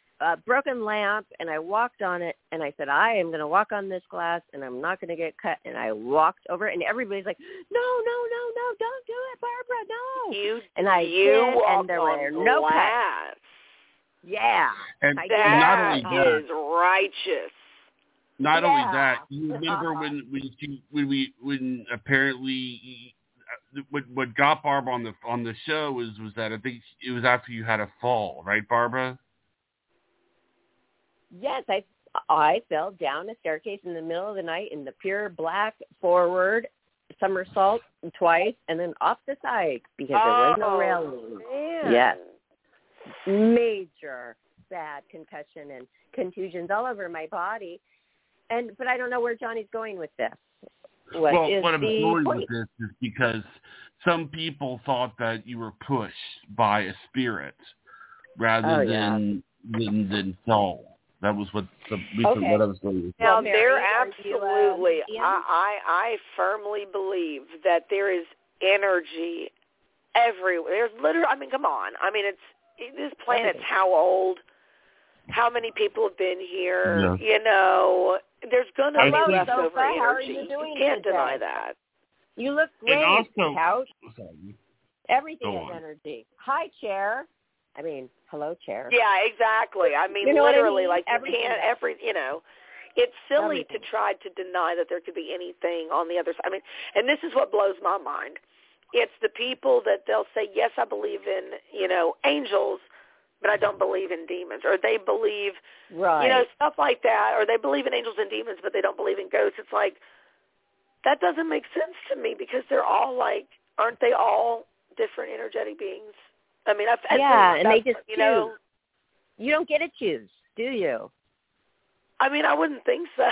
lamp, and I walked on it, and I said, I am going to walk on this glass, and I'm not going to get cut, and I walked over it, and everybody's like, no, don't do it, Barbara, no. And I did, and there were no cuts. Yeah. And that is righteous. Not only that, you remember when apparently what got Barbara on the show was that I think it was after you had a fall, right, Barbara? Yes, I fell down a staircase in the middle of the night in the pure black forward somersault twice and then off the side because there was no railing. Man. Yes. Major bad concussion and contusions all over my body. But I don't know where Johnny's going with this. What I'm going with this is because some people thought that you were pushed by a spirit rather than soul. That was what I was going with. Now, there absolutely, I firmly believe that there is energy everywhere. There's literally, I mean, come on. I mean, this planet's how old? How many people have been here? Yeah. You know, there's going to be leftover energy. You can't deny that. You look great, couch. Sorry. Everything is energy. Hi, chair. I mean, hello, chair. Yeah, exactly. I mean, literally, like you can't it's silly to try to deny that there could be anything on the other side. I mean, and this is what blows my mind. It's the people that they'll say, yes, I believe in, angels, but I don't believe in demons. Or they believe, stuff like that. Or they believe in angels and demons, but they don't believe in ghosts. It's like, that doesn't make sense to me because they're all aren't they all different energetic beings? I mean, and they just choose. You don't get to choose, do you? I mean, I wouldn't think so.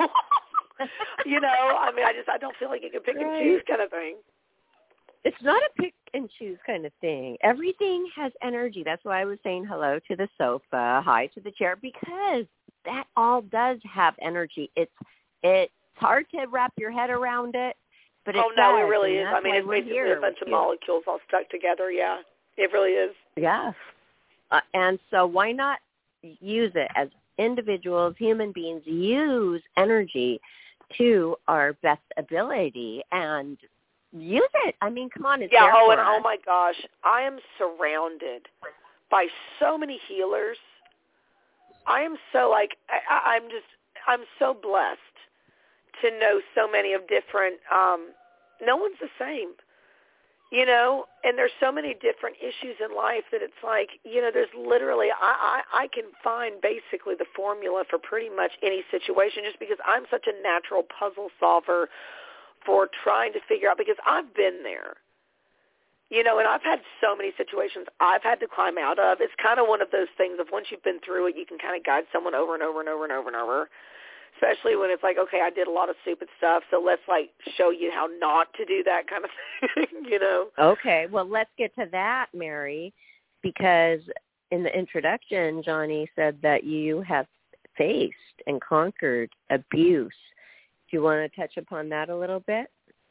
I mean, I don't feel like you can pick and choose kind of thing. It's not a pick and choose kind of thing. Everything has energy. That's why I was saying hello to the sofa, hi to the chair, because that all does have energy. It's hard to wrap your head around it, but it no, it really is. I mean, it's basically a bunch of molecules all stuck together. Yeah, it really is. Yeah. And so why not use it as individuals, human beings, use energy to our best ability and use it. I mean, come on, it's there for us. Oh my gosh, I am surrounded by so many healers. I am so I'm so blessed to know so many of different. No one's the same, and there's so many different issues in life that it's like, there's literally I can find basically the formula for pretty much any situation just because I'm such a natural puzzle solver for trying to figure out, because I've been there, and I've had so many situations I've had to climb out of. It's kind of one of those things of once you've been through it, you can kind of guide someone over and over and over and over and over, especially when it's like, okay, I did a lot of stupid stuff, so let's show you how not to do that kind of thing, Okay, well, let's get to that, Mary, because in the introduction, Johnny said that you have faced and conquered abuse. Do you want to touch upon that a little bit?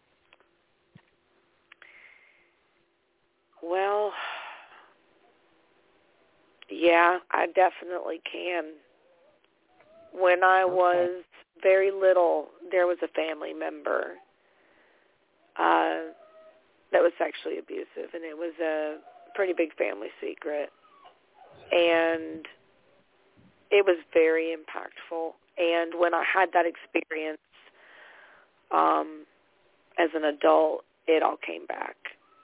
Well, yeah, I definitely can. When I was very little, there was a family member that was sexually abusive, and it was a pretty big family secret. And it was very impactful. And when I had that experience, as an adult, it all came back.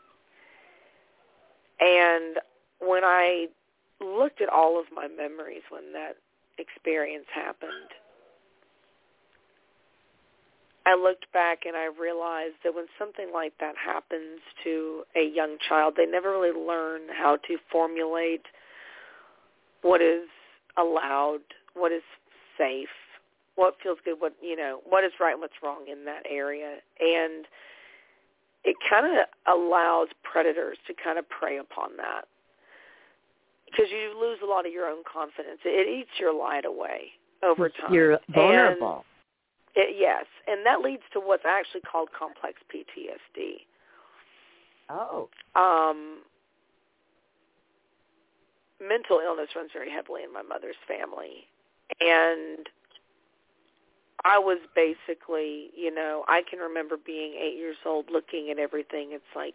And when I looked at all of my memories when that experience happened, I looked back and I realized that when something like that happens to a young child, they never really learn how to formulate what is allowed, what is safe, what feels good, what is right and what's wrong in that area. And it kind of allows predators to kind of prey upon that because you lose a lot of your own confidence. It eats your light away over time. You're vulnerable. Yes, and that leads to what's actually called complex PTSD. Oh. Mental illness runs very heavily in my mother's family, and I was basically, I can remember being 8 years old looking at everything. It's like,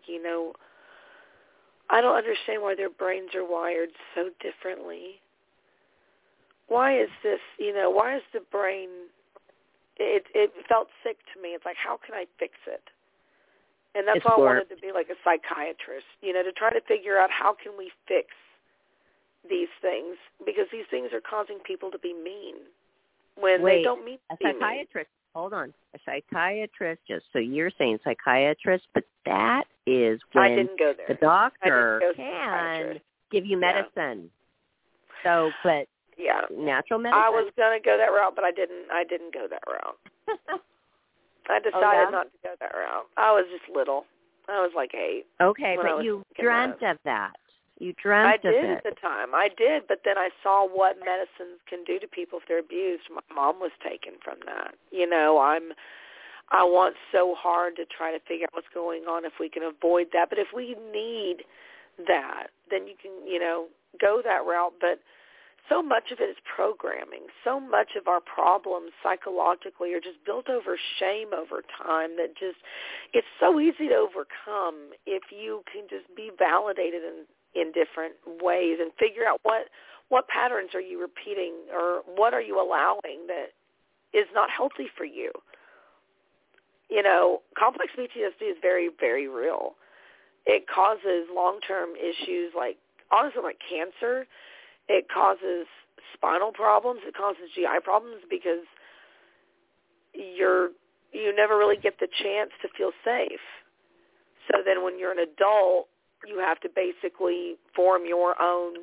I don't understand why their brains are wired so differently. Why is this, why is the brain, it felt sick to me. It's like, how can I fix it? And that's why I wanted to be like a psychiatrist, to try to figure out how can we fix these things, because these things are causing people to be mean. When they don't mean a psychiatrist. Hold on. A psychiatrist, just so you're saying psychiatrist, but that is when I didn't go there. The doctor can give you medicine. So, but yeah, natural medicine. I was going to go that route, but I didn't go that route. I decided not to go that route. I was just little. I was like 8. Okay, but you dreamt of that. You dreamt of it. I did at the time. I did, but then I saw what medicines can do to people if they're abused. My mom was taken from that. You know, I want so hard to try to figure out what's going on if we can avoid that. But if we need that, then you can, you know, go that route. But so much of it is programming. So much of our problems psychologically are just built over shame over time that just, it's so easy to overcome if you can just be validated in different ways and figure out what patterns are you repeating or what are you allowing that is not healthy for you. You know, complex PTSD is very, very real. It causes long-term issues like, honestly, like cancer. It causes spinal problems. It causes GI problems because you never really get the chance to feel safe. So then when you're an adult, you have to basically form your own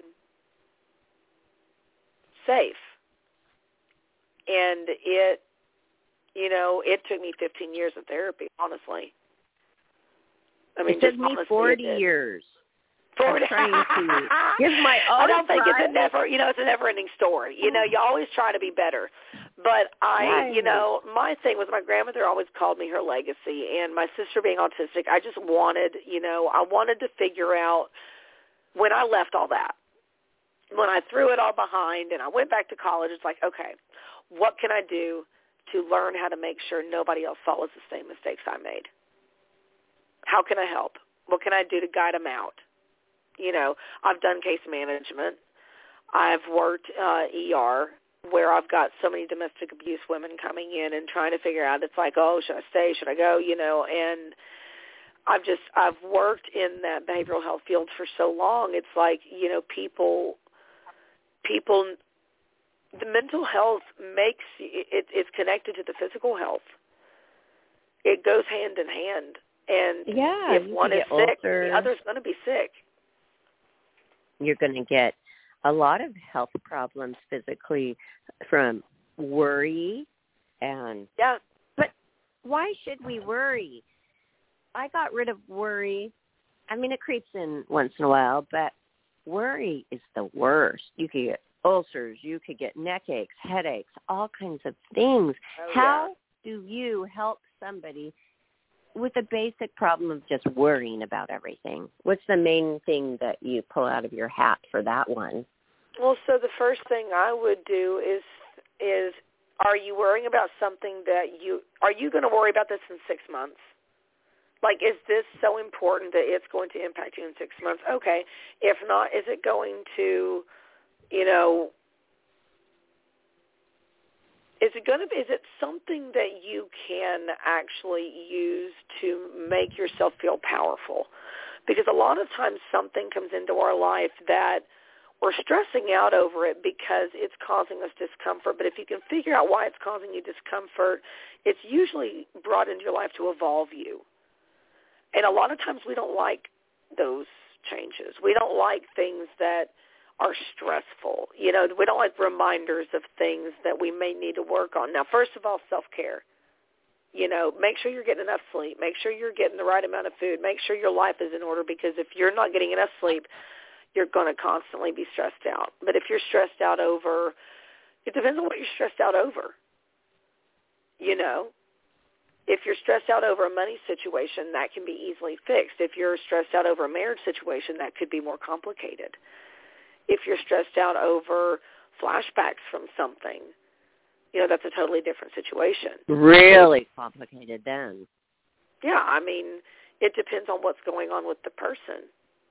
safe. And it took me 15 years of therapy, honestly. I mean, it took me 40 years. I'm trying to give my all. I don't think it's a never-ending story. You know, you always try to be better. But you know, my thing was my grandmother always called me her legacy, and my sister being autistic, I just wanted, I wanted to figure out when I left all that, when I threw it all behind and I went back to college, it's like, okay, what can I do to learn how to make sure nobody else follows the same mistakes I made? How can I help? What can I do to guide them out? You know, I've done case management. I've worked ER where I've got so many domestic abuse women coming in and trying to figure out, it's like, oh, should I stay? Should I go? You know, and I've worked in that behavioral health field for so long. It's like, people, the mental health it's connected to the physical health. It goes hand in hand. And if one is sick, the other's going to be sick. You're going to get a lot of health problems physically from worry and But why should we worry? I got rid of worry. I mean, it creeps in once in a while, but worry is the worst. You could get ulcers, you could get neck aches, headaches, all kinds of things. How do you help somebody with the basic problem of just worrying about everything? What's the main thing that you pull out of your hat for that one? Well, so the first thing I would do is are you worrying about something are you going to worry about this in 6 months? Like, is this so important that it's going to impact you in 6 months? Okay. If not, is it going to, is it something that you can actually use to make yourself feel powerful? Because a lot of times something comes into our life that we're stressing out over it because it's causing us discomfort. But if you can figure out why it's causing you discomfort, it's usually brought into your life to evolve you. And a lot of times we don't like those changes. We don't like things that are stressful. We don't like reminders of things that we may need to work on. Now, first of all, self-care. Make sure you're getting enough sleep. Make sure you're getting the right amount of food. Make sure your life is in order, because if you're not getting enough sleep, you're going to constantly be stressed out. But if you're stressed out over, it depends on what you're stressed out over. If you're stressed out over a money situation, that can be easily fixed. If you're stressed out over a marriage situation, that could be more complicated. If you're stressed out over flashbacks from something, that's a totally different situation. Really complicated then. Yeah, I mean, it depends on what's going on with the person.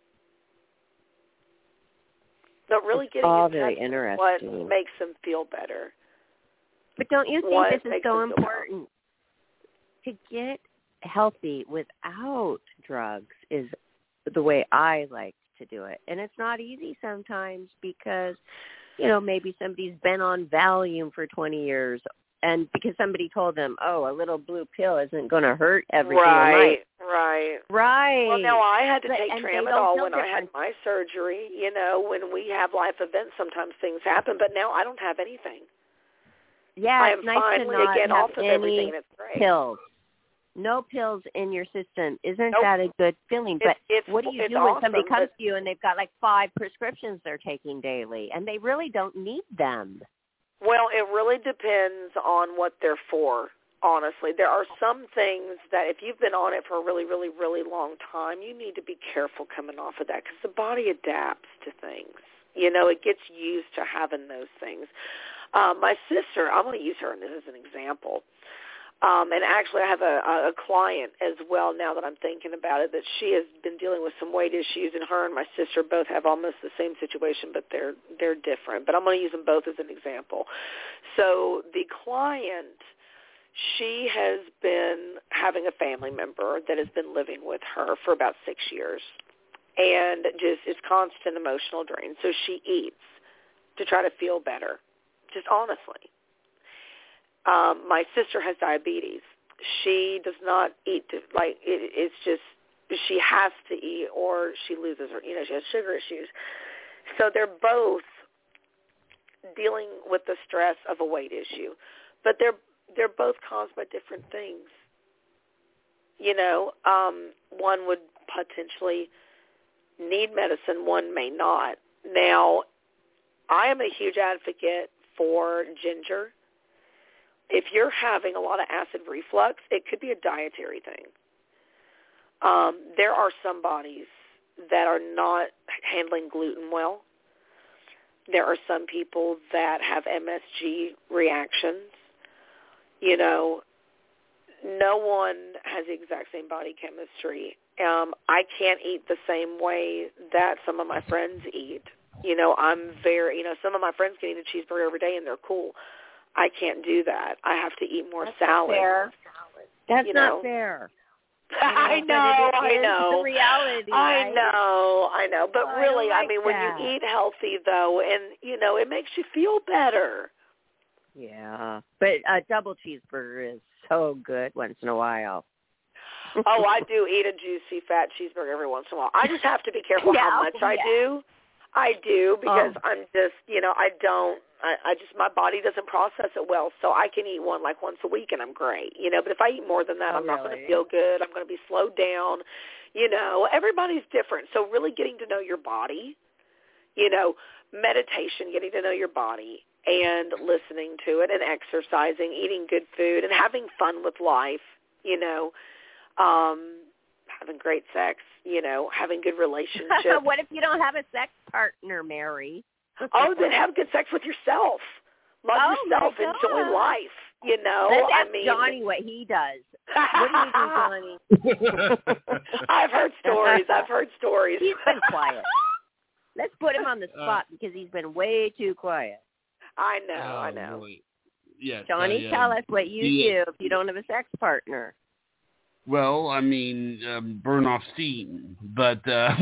But really getting in touch with what makes them feel better. But don't you think this is so important? To get healthy without drugs is the way I like to do it. And it's not easy sometimes because, maybe somebody's been on Valium for 20 years and because somebody told them, oh, a little blue pill isn't going to hurt everything in life. Right. Right. Well, now I had to take and tramadol when I had my surgery. You know, when we have life events, sometimes things happen, but now I don't have anything. Yeah, I am it's nice finally to not again have off of everything. It's great. Pills. No pills in your system. Isn't Nope. that a good feeling? But what do you do when somebody awesome, comes to you and they've got like 5 prescriptions they're taking daily and they really don't need them? Well, it really depends on what they're for, honestly. There are some things that if you've been on it for a really, really, really long time, you need to be careful coming off of that because the body adapts to things. You know, it gets used to having those things. My sister, I'm going to use her as an example. And actually I have a client as well now that I'm thinking about it that she has been dealing with some weight issues, and her and my sister both have almost the same situation, but they're different. But I'm going to use them both as an example. So the client, she has been having a family member that has been living with her for about 6 years, and just it's constant emotional drain. So she eats to try to feel better, just honestly. My sister has diabetes. She does not eat it's just she has to eat or she loses her. You know, she has sugar issues. So they're both dealing with the stress of a weight issue, but they're both caused by different things. You know, one would potentially need medicine, one may not. Now, I am a huge advocate for ginger. If you're having a lot of acid reflux, it could be a dietary thing. There are some bodies that are not handling gluten well. There are some people that have MSG reactions. You know, no one has the exact same body chemistry. I can't eat the same way that some of my friends eat. You know, some of my friends can eat a cheeseburger every day and they're cool. I can't do that. I have to eat more salad. That's not fair. I know. The reality. I know. But really, I mean, when you eat healthy, though, and, you know, it makes you feel better. Yeah. But a double cheeseburger is so good once in a while. Oh, I do eat a juicy, fat cheeseburger every once in a while. I just have to be careful how much I do. I do because I'm just, you know, I just, my body doesn't process it well, so I can eat one like once a week and I'm great, you know, but if I eat more than that, I'm not going to feel good. I'm going to be slowed down, you know, everybody's different. So really getting to know your body, you know, meditation, getting to know your body and listening to it and exercising, eating good food and having fun with life, you know, having great sex, you know, having good relationships. What if you don't have a sex partner, Mary? Oh, then have good sex with yourself. Love yourself. Enjoy life. You know, Let's ask Johnny what he does. What do you do, Johnny? I've heard stories. He's been quiet. Let's put him on the spot because he's been way too quiet. I know. Really. Yes, Johnny, tell us what you do if you don't have a sex partner. Well, I mean, burn off steam, but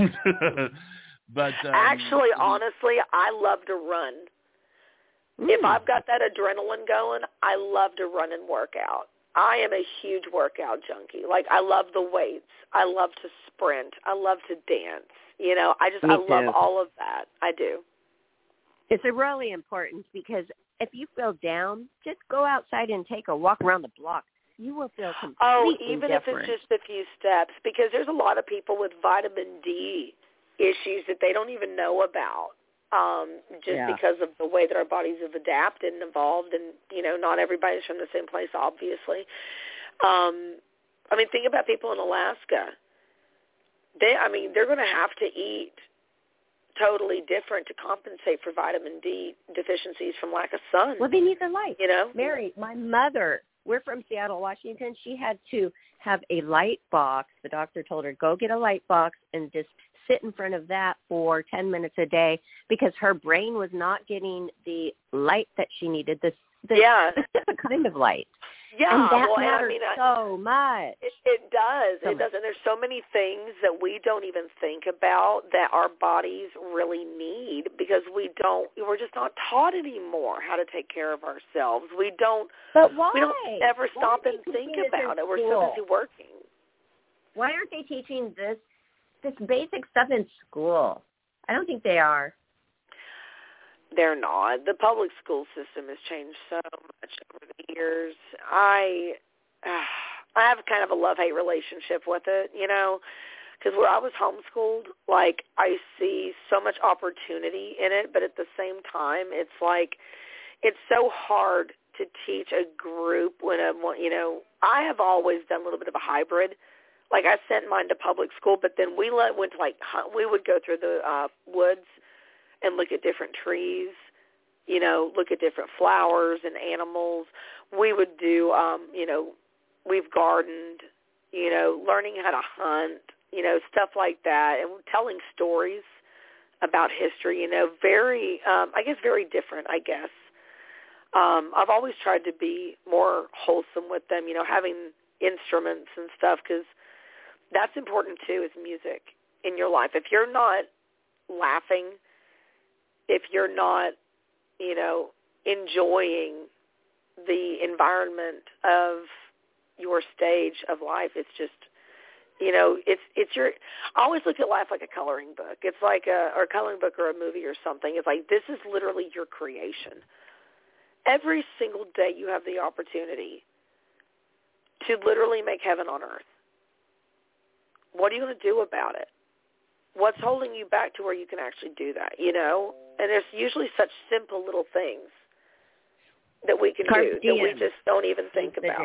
actually, honestly, I love to run. If I've got that adrenaline going, I love to run and work out. I am a huge workout junkie. Like, I love the weights. I love to sprint. I love to dance. You know, I love all of that. I do. It's really important because if you feel down, just go outside and take a walk around the block. You will feel completely even different. if it's just a few steps, because there's a lot of people with vitamin D issues that they don't even know about, because of the way that our bodies have adapted and evolved, and, you know, not everybody's from the same place, obviously. I mean, think about people in Alaska. They're going to have to eat totally different to compensate for vitamin D deficiencies from lack of sun. Well, they need the light. You know? Mary, my mother, we're from Seattle, Washington. She had to have a light box. The doctor told her, go get a light box and just sit in front of that for 10 minutes a day because her brain was not getting the light that she needed, the specific kind of light. Yeah, and that matters so much. It does. It does. And there's so many things that we don't even think about that our bodies really need because we're just not taught anymore how to take care of ourselves. We don't But why? We don't ever stop and think about it. We're so busy working. Why aren't they teaching this basic stuff in school? I don't think they are. They're not. The public school system has changed so much over the years. I have kind of a love-hate relationship with it, you know, because where I was homeschooled, like, I see so much opportunity in it, but at the same time, it's like, it's so hard to teach a group when, you know, I have always done a little bit of a hybrid. Like, I sent mine to public school, but then we went to, like, we would go through the woods and look at different trees, you know, look at different flowers and animals. We would do, you know, we've gardened, you know, learning how to hunt, you know, stuff like that, and telling stories about history, you know, very, I guess very different, I guess. I've always tried to be more wholesome with them, you know, having instruments and stuff, because that's important too, is music in your life. If you're not laughing, if you're not, you know, enjoying the environment of your stage of life, it's just, you know, it's your, I always look at life like a coloring book. It's like or a coloring book or a movie or something. It's like, this is literally your creation. Every single day you have the opportunity to literally make heaven on earth. What are you going to do about it? What's holding you back to where you can actually do that, you know? And there's usually such simple little things that we can do that we just don't even think about.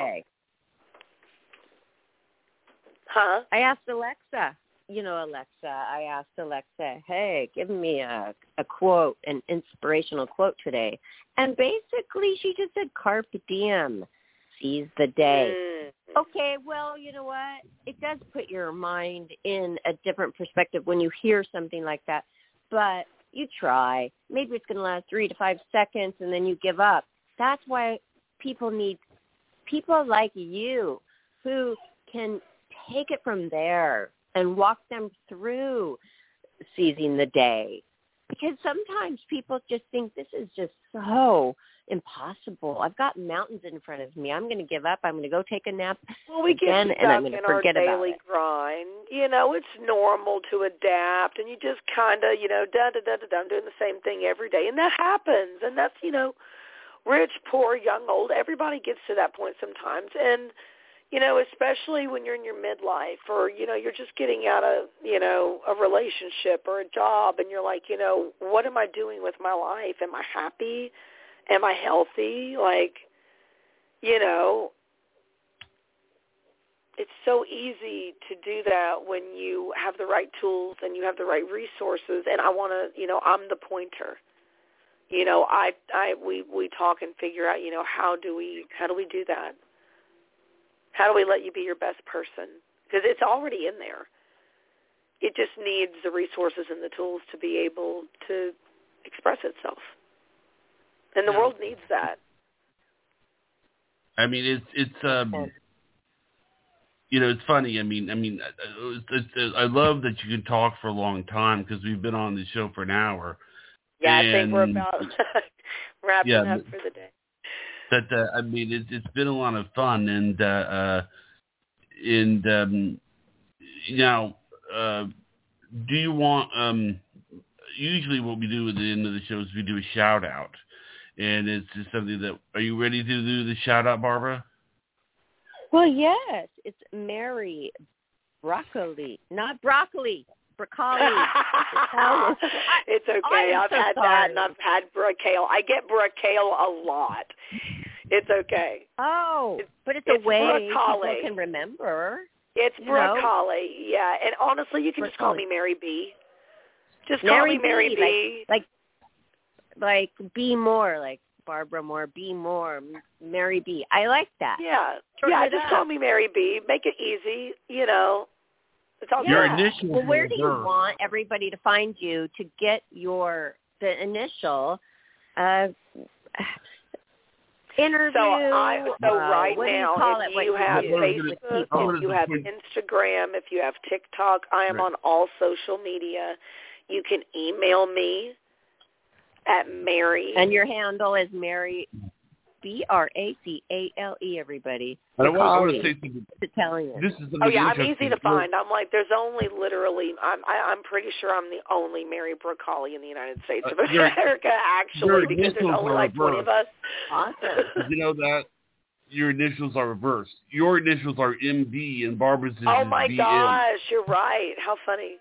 Huh? I asked Alexa, I asked Alexa, hey, give me a quote, an inspirational quote today. And basically she just said, carpe diem, seize the day. Okay, well, you know what? It does put your mind in a different perspective when you hear something like that. But you try. Maybe it's going to last 3 to 5 seconds, and then you give up. That's why people need people like you who can take it from there and walk them through seizing the day. Because sometimes people just think this is just so impossible. I've got mountains in front of me. I'm going to give up. I'm going to go take a nap again, and I'm going to forget about it. Well, we get stuck in our daily grind. You know, it's normal to adapt, and you just kind of, you know, I'm doing the same thing every day, and that happens. And that's, you know, rich, poor, young, old. Everybody gets to that point sometimes, and you know, especially when you're in your midlife, or, you know, you're just getting out of, you know, a relationship or a job, and you're like, you know, what am I doing with my life? Am I happy? Am I healthy? Like, you know, it's so easy to do that when you have the right tools and you have the right resources. And I want to, you know, I'm the pointer. You know, we talk and figure out, you know, how do we do that? How do we let you be your best person? Because it's already in there. It just needs the resources and the tools to be able to express itself. And the world needs that. I mean, it's you know, it's funny. I mean, I love that you can talk for a long time, because we've been on the show for an hour. Yeah, I think we're about wrapping up for the day. But I mean, it's been a lot of fun, and now, do you want? Usually, what we do at the end of the show is we do a shout out, and it's just something that. Are you ready to do the shout out, Barbara? Well, yes, it's Mary Broccoli, not broccoli. Broccoli. It's okay. I've had that, and I've had Broccale. I get Broccale a lot. It's okay. Oh, but it's a way broccoli. People can remember. It's broccoli, yeah. And honestly, you can just call me Mary B. Just call me Mary B. Like be more, like Barbara Moore, be more, Mary B. I like that. Yeah, just call me Mary B. Make it easy, you know. It's all your initials. Well, where do you want everybody to find you to get the initial interview? So right now, if you have Facebook, if you have Instagram, if you have TikTok, I am on all social media. You can email me at Mary. And your handle is Mary Bracale, everybody. I want to say something. It's Italian. This is I'm easy to find. I'm like, there's only literally, I'm pretty sure I'm the only Mary Bracale in the United States of America, actually, because there's only like 20 of us. Awesome. You know that? Your initials are reversed. Your initials are MD and Barbara's is Oh, my BM. gosh, you're right. How funny.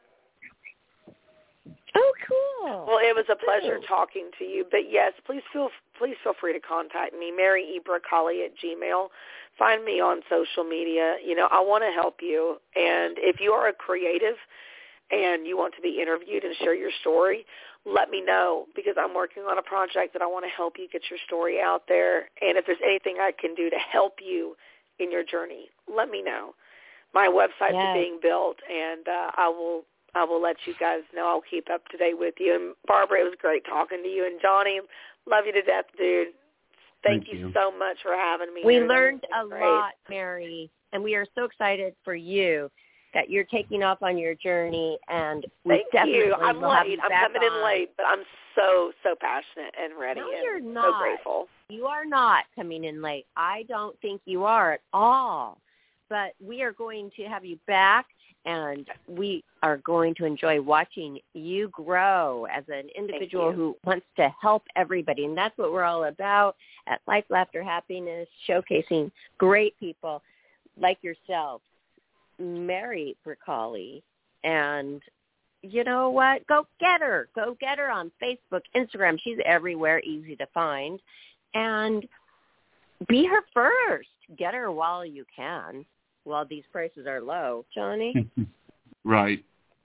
Oh, cool. Well, it was a pleasure talking to you. But, yes, please feel free to contact me, MaryEBracale@gmail. Find me on social media. You know, I want to help you. And if you are a creative and you want to be interviewed and share your story, let me know, because I'm working on a project that I want to help you get your story out there. And if there's anything I can do to help you in your journey, let me know. My website's being built, and I will let you guys know. I'll keep up to date with you. And Barbara, it was great talking to you. And Johnny, love you to death, dude. Thank you so much for having me. We learned a lot, Mary, and we are so excited for you that you're taking off on your journey. And we Thank you. I'm late. I'm coming in late, but I'm so passionate and ready. No, and you're not. So grateful. You are not coming in late. I don't think you are at all. But we are going to have you back, and we are going to enjoy watching you grow as an individual who wants to help everybody. And that's what we're all about at Life, Laughter, Happiness, showcasing great people like yourself, Mary Bracale. And you know what? Go get her. Go get her on Facebook, Instagram. She's everywhere, easy to find. And be her first. Get her while you can, while these prices are low. Johnny? Right.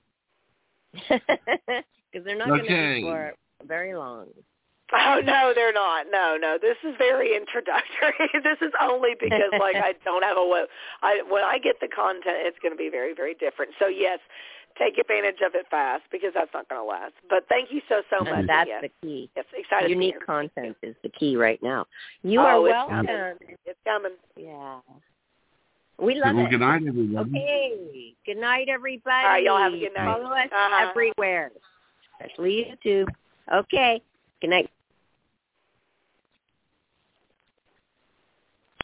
Because they're not going to be for very long. Oh, no, they're not. No. This is very introductory. This is only because, like, I don't have a web. When I get the content, it's going to be very, very different. So, yes, take advantage of it fast, because that's not going to last. But thank you so much. And that's the key. Yes, excited. Unique content is the key right now. You are welcome. It's coming. Yeah. We love it. Good night, everyone. Okay. Good night, everybody. All right, y'all have a good night. Follow us everywhere, especially YouTube. Okay. Good night.